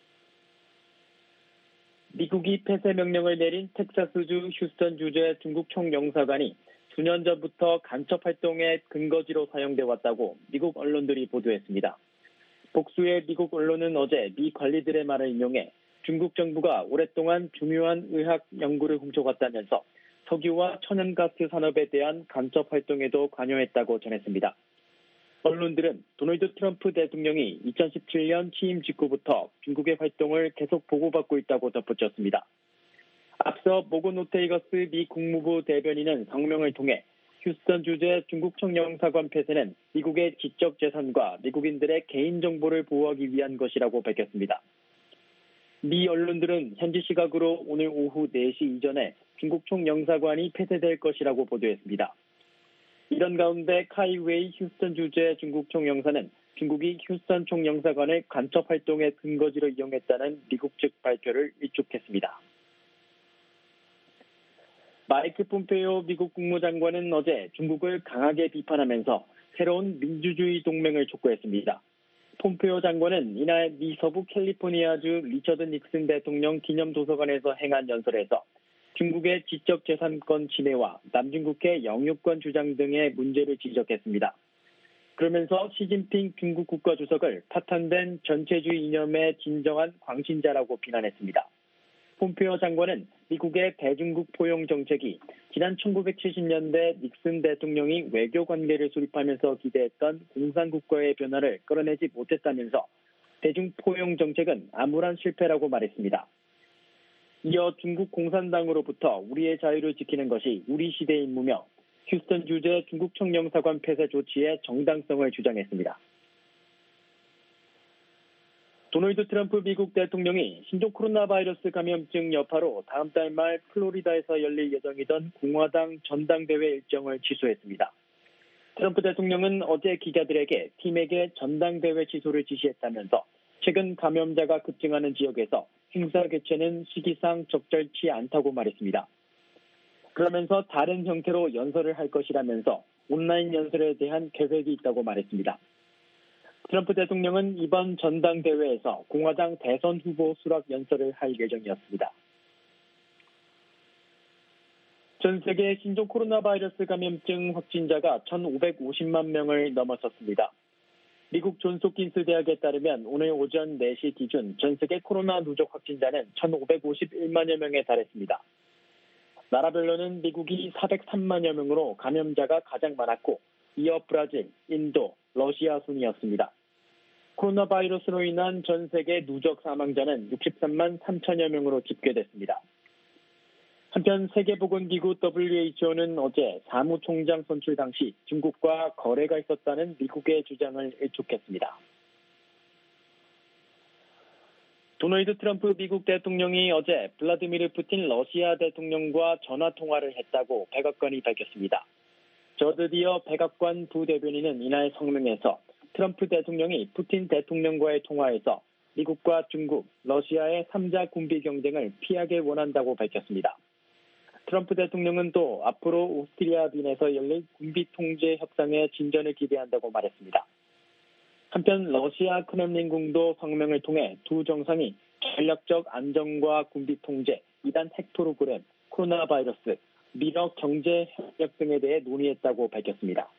미국이 폐쇄 명령을 내린 텍사스주 휴스턴 주재 중국 총영사관이 수년 전부터 간첩 활동의 근거지로 사용돼 왔다고 미국 언론들이 보도했습니다. 복수의 미국 언론은 어제 미 관리들의 말을 인용해 중국 정부가 오랫동안 중요한 의학 연구를 훔쳐갔다면서 석유와 천연가스 산업에 대한 간첩 활동에도 관여했다고 전했습니다. 언론들은 도널드 트럼프 대통령이 이천십칠 년 취임 직후부터 중국의 활동을 계속 보고받고 있다고 덧붙였습니다. 앞서 모건 오테이거스 미 국무부 대변인은 성명을 통해 휴스턴 주재 중국 총영사관 폐쇄는 미국의 지적재산과 미국인들의 개인정보를 보호하기 위한 것이라고 밝혔습니다. 미 언론들은 현지 시각으로 오늘 오후 네 시 이전에 중국 총영사관이 폐쇄될 것이라고 보도했습니다. 이런 가운데 카이 웨이 휴스턴 주재 중국 총영사는 중국이 휴스턴 총영사관을 간첩 활동의 근거지로 이용했다는 미국 측 발표를 일축했습니다. 마이크 폼페이오 미국 국무장관은 어제 중국을 강하게 비판하면서 새로운 민주주의 동맹을 촉구했습니다. 폼페이오 장관은 이날 미 서부 캘리포니아주 리처드 닉슨 대통령 기념도서관에서 행한 연설에서 중국의 지적재산권 침해와 남중국해 영유권 주장 등의 문제를 지적했습니다. 그러면서 시진핑 중국 국가주석을 파탄된 전체주의 이념의 진정한 광신자라고 비난했습니다. 폼페이오 장관은 미국의 대중국 포용 정책이 지난 천구백칠십 년대 닉슨 대통령이 외교 관계를 수립하면서 기대했던 공산국가의 변화를 끌어내지 못했다면서 대중 포용 정책은 암울한 실패라고 말했습니다. 이어 중국 공산당으로부터 우리의 자유를 지키는 것이 우리 시대의 임무며 휴스턴 주재 중국 청영사관 폐쇄 조치의 정당성을 주장했습니다. 도널드 트럼프 미국 대통령이 신종 코로나 바이러스 감염증 여파로 다음 달 말 플로리다에서 열릴 예정이던 공화당 전당대회 일정을 취소했습니다. 트럼프 대통령은 어제 기자들에게 팀에게 전당대회 취소를 지시했다면서 최근 감염자가 급증하는 지역에서 행사 개최는 시기상 적절치 않다고 말했습니다. 그러면서 다른 형태로 연설을 할 것이라면서 온라인 연설에 대한 계획이 있다고 말했습니다. 트럼프 대통령은 이번 전당대회에서 공화당 대선 후보 수락 연설을 할 예정이었습니다. 전 세계 신종 코로나 바이러스 감염증 확진자가 천오백오십만 명을 넘어섰습니다. 미국 존스홉킨스 대학에 따르면 오늘 오전 네 시 기준 전 세계 코로나 누적 확진자는 천오백오십일만여 명에 달했습니다. 나라별로는 미국이 사백삼만여 명으로 감염자가 가장 많았고 이어 브라질, 인도, 러시아 순이었습니다. 코로나 바이러스로 인한 전 세계 누적 사망자는 육십삼만 삼천여 명으로 집계됐습니다. 한편 세계보건기구 더블유에이치오는 어제 사무총장 선출 당시 중국과 거래가 있었다는 미국의 주장을 일축했습니다. 도널드 트럼프 미국 대통령이 어제 블라디미르 푸틴 러시아 대통령과 전화통화를 했다고 백악관이 밝혔습니다. 저드디어 백악관 부대변인은 이날 성명에서 트럼프 대통령이 푸틴 대통령과의 통화에서 미국과 중국, 러시아의 삼자 군비 경쟁을 피하길 원한다고 밝혔습니다. 트럼프 대통령은 또 앞으로 오스트리아 빈에서 열릴 군비 통제 협상의 진전을 기대한다고 말했습니다. 한편 러시아 크렘린궁도 성명을 통해 두 정상이 전략적 안정과 군비 통제, 이단 핵 프로그램, 코로나 바이러스, 미러 경제 협력 등에 대해 논의했다고 밝혔습니다.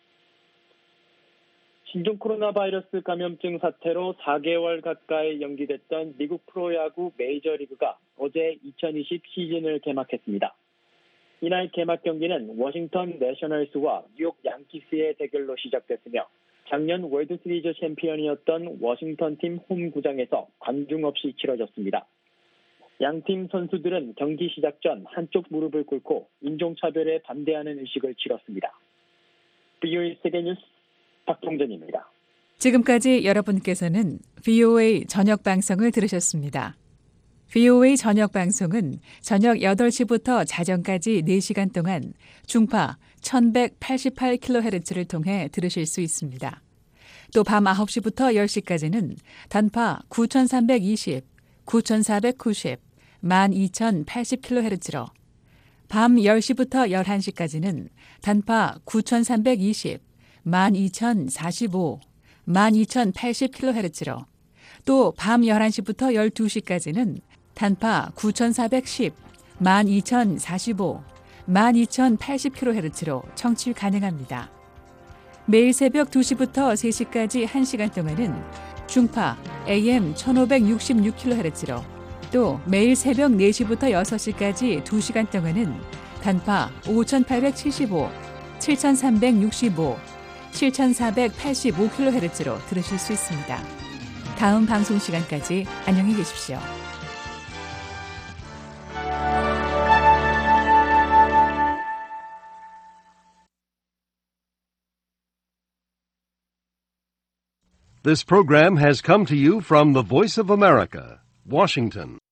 신종 코로나 바이러스 감염증 사태로 사 개월 가까이 연기됐던 미국 프로야구 메이저리그가 어제 이천이십 시즌을 개막했습니다. 이날 개막 경기는 워싱턴 내셔널스와 뉴욕 양키스의 대결로 시작됐으며 작년 월드시리즈 챔피언이었던 워싱턴 팀 홈구장에서 관중 없이 치러졌습니다. 양팀 선수들은 경기 시작 전 한쪽 무릎을 꿇고 인종차별에 반대하는 의식을 치렀습니다. 브이오에이 세계뉴스 박동전입니다. 지금까지 여러분께서는 브이오에이 저녁 방송을 들으셨습니다. 브이오에이 저녁 방송은 저녁 여덟 시부터 자정까지 네 시간 동안 중파 천백팔십팔 킬로헤르츠를 통해 들으실 수 있습니다. 또 밤 아홉 시부터 열 시까지는 단파 구천삼백이십, 구천사백구십, 만 이천팔십 킬로헤르츠로 밤 열 시부터 열한 시까지는 단파 구천삼백이십, 만 이천사십오, 만 이천팔십 킬로헤르츠로 또 밤 열한 시부터 열두 시까지는 단파 구천사백십, 만 이천사십오, 만 이천팔십 킬로헤르츠로 청취 가능합니다. 매일 새벽 두 시부터 세 시까지 한 시간 동안은 중파 에이엠 천오백육십육 킬로헤르츠로 또 매일 새벽 네 시부터 여섯 시까지 두 시간 동안은 단파 오천팔백칠십오, 칠천삼백육십오, 칠천사백팔십오 킬로헤르츠로 들으실 수 있습니다. 다음 방송 시간까지 안녕히 계십시오. This program has come to you from the Voice of America, Washington.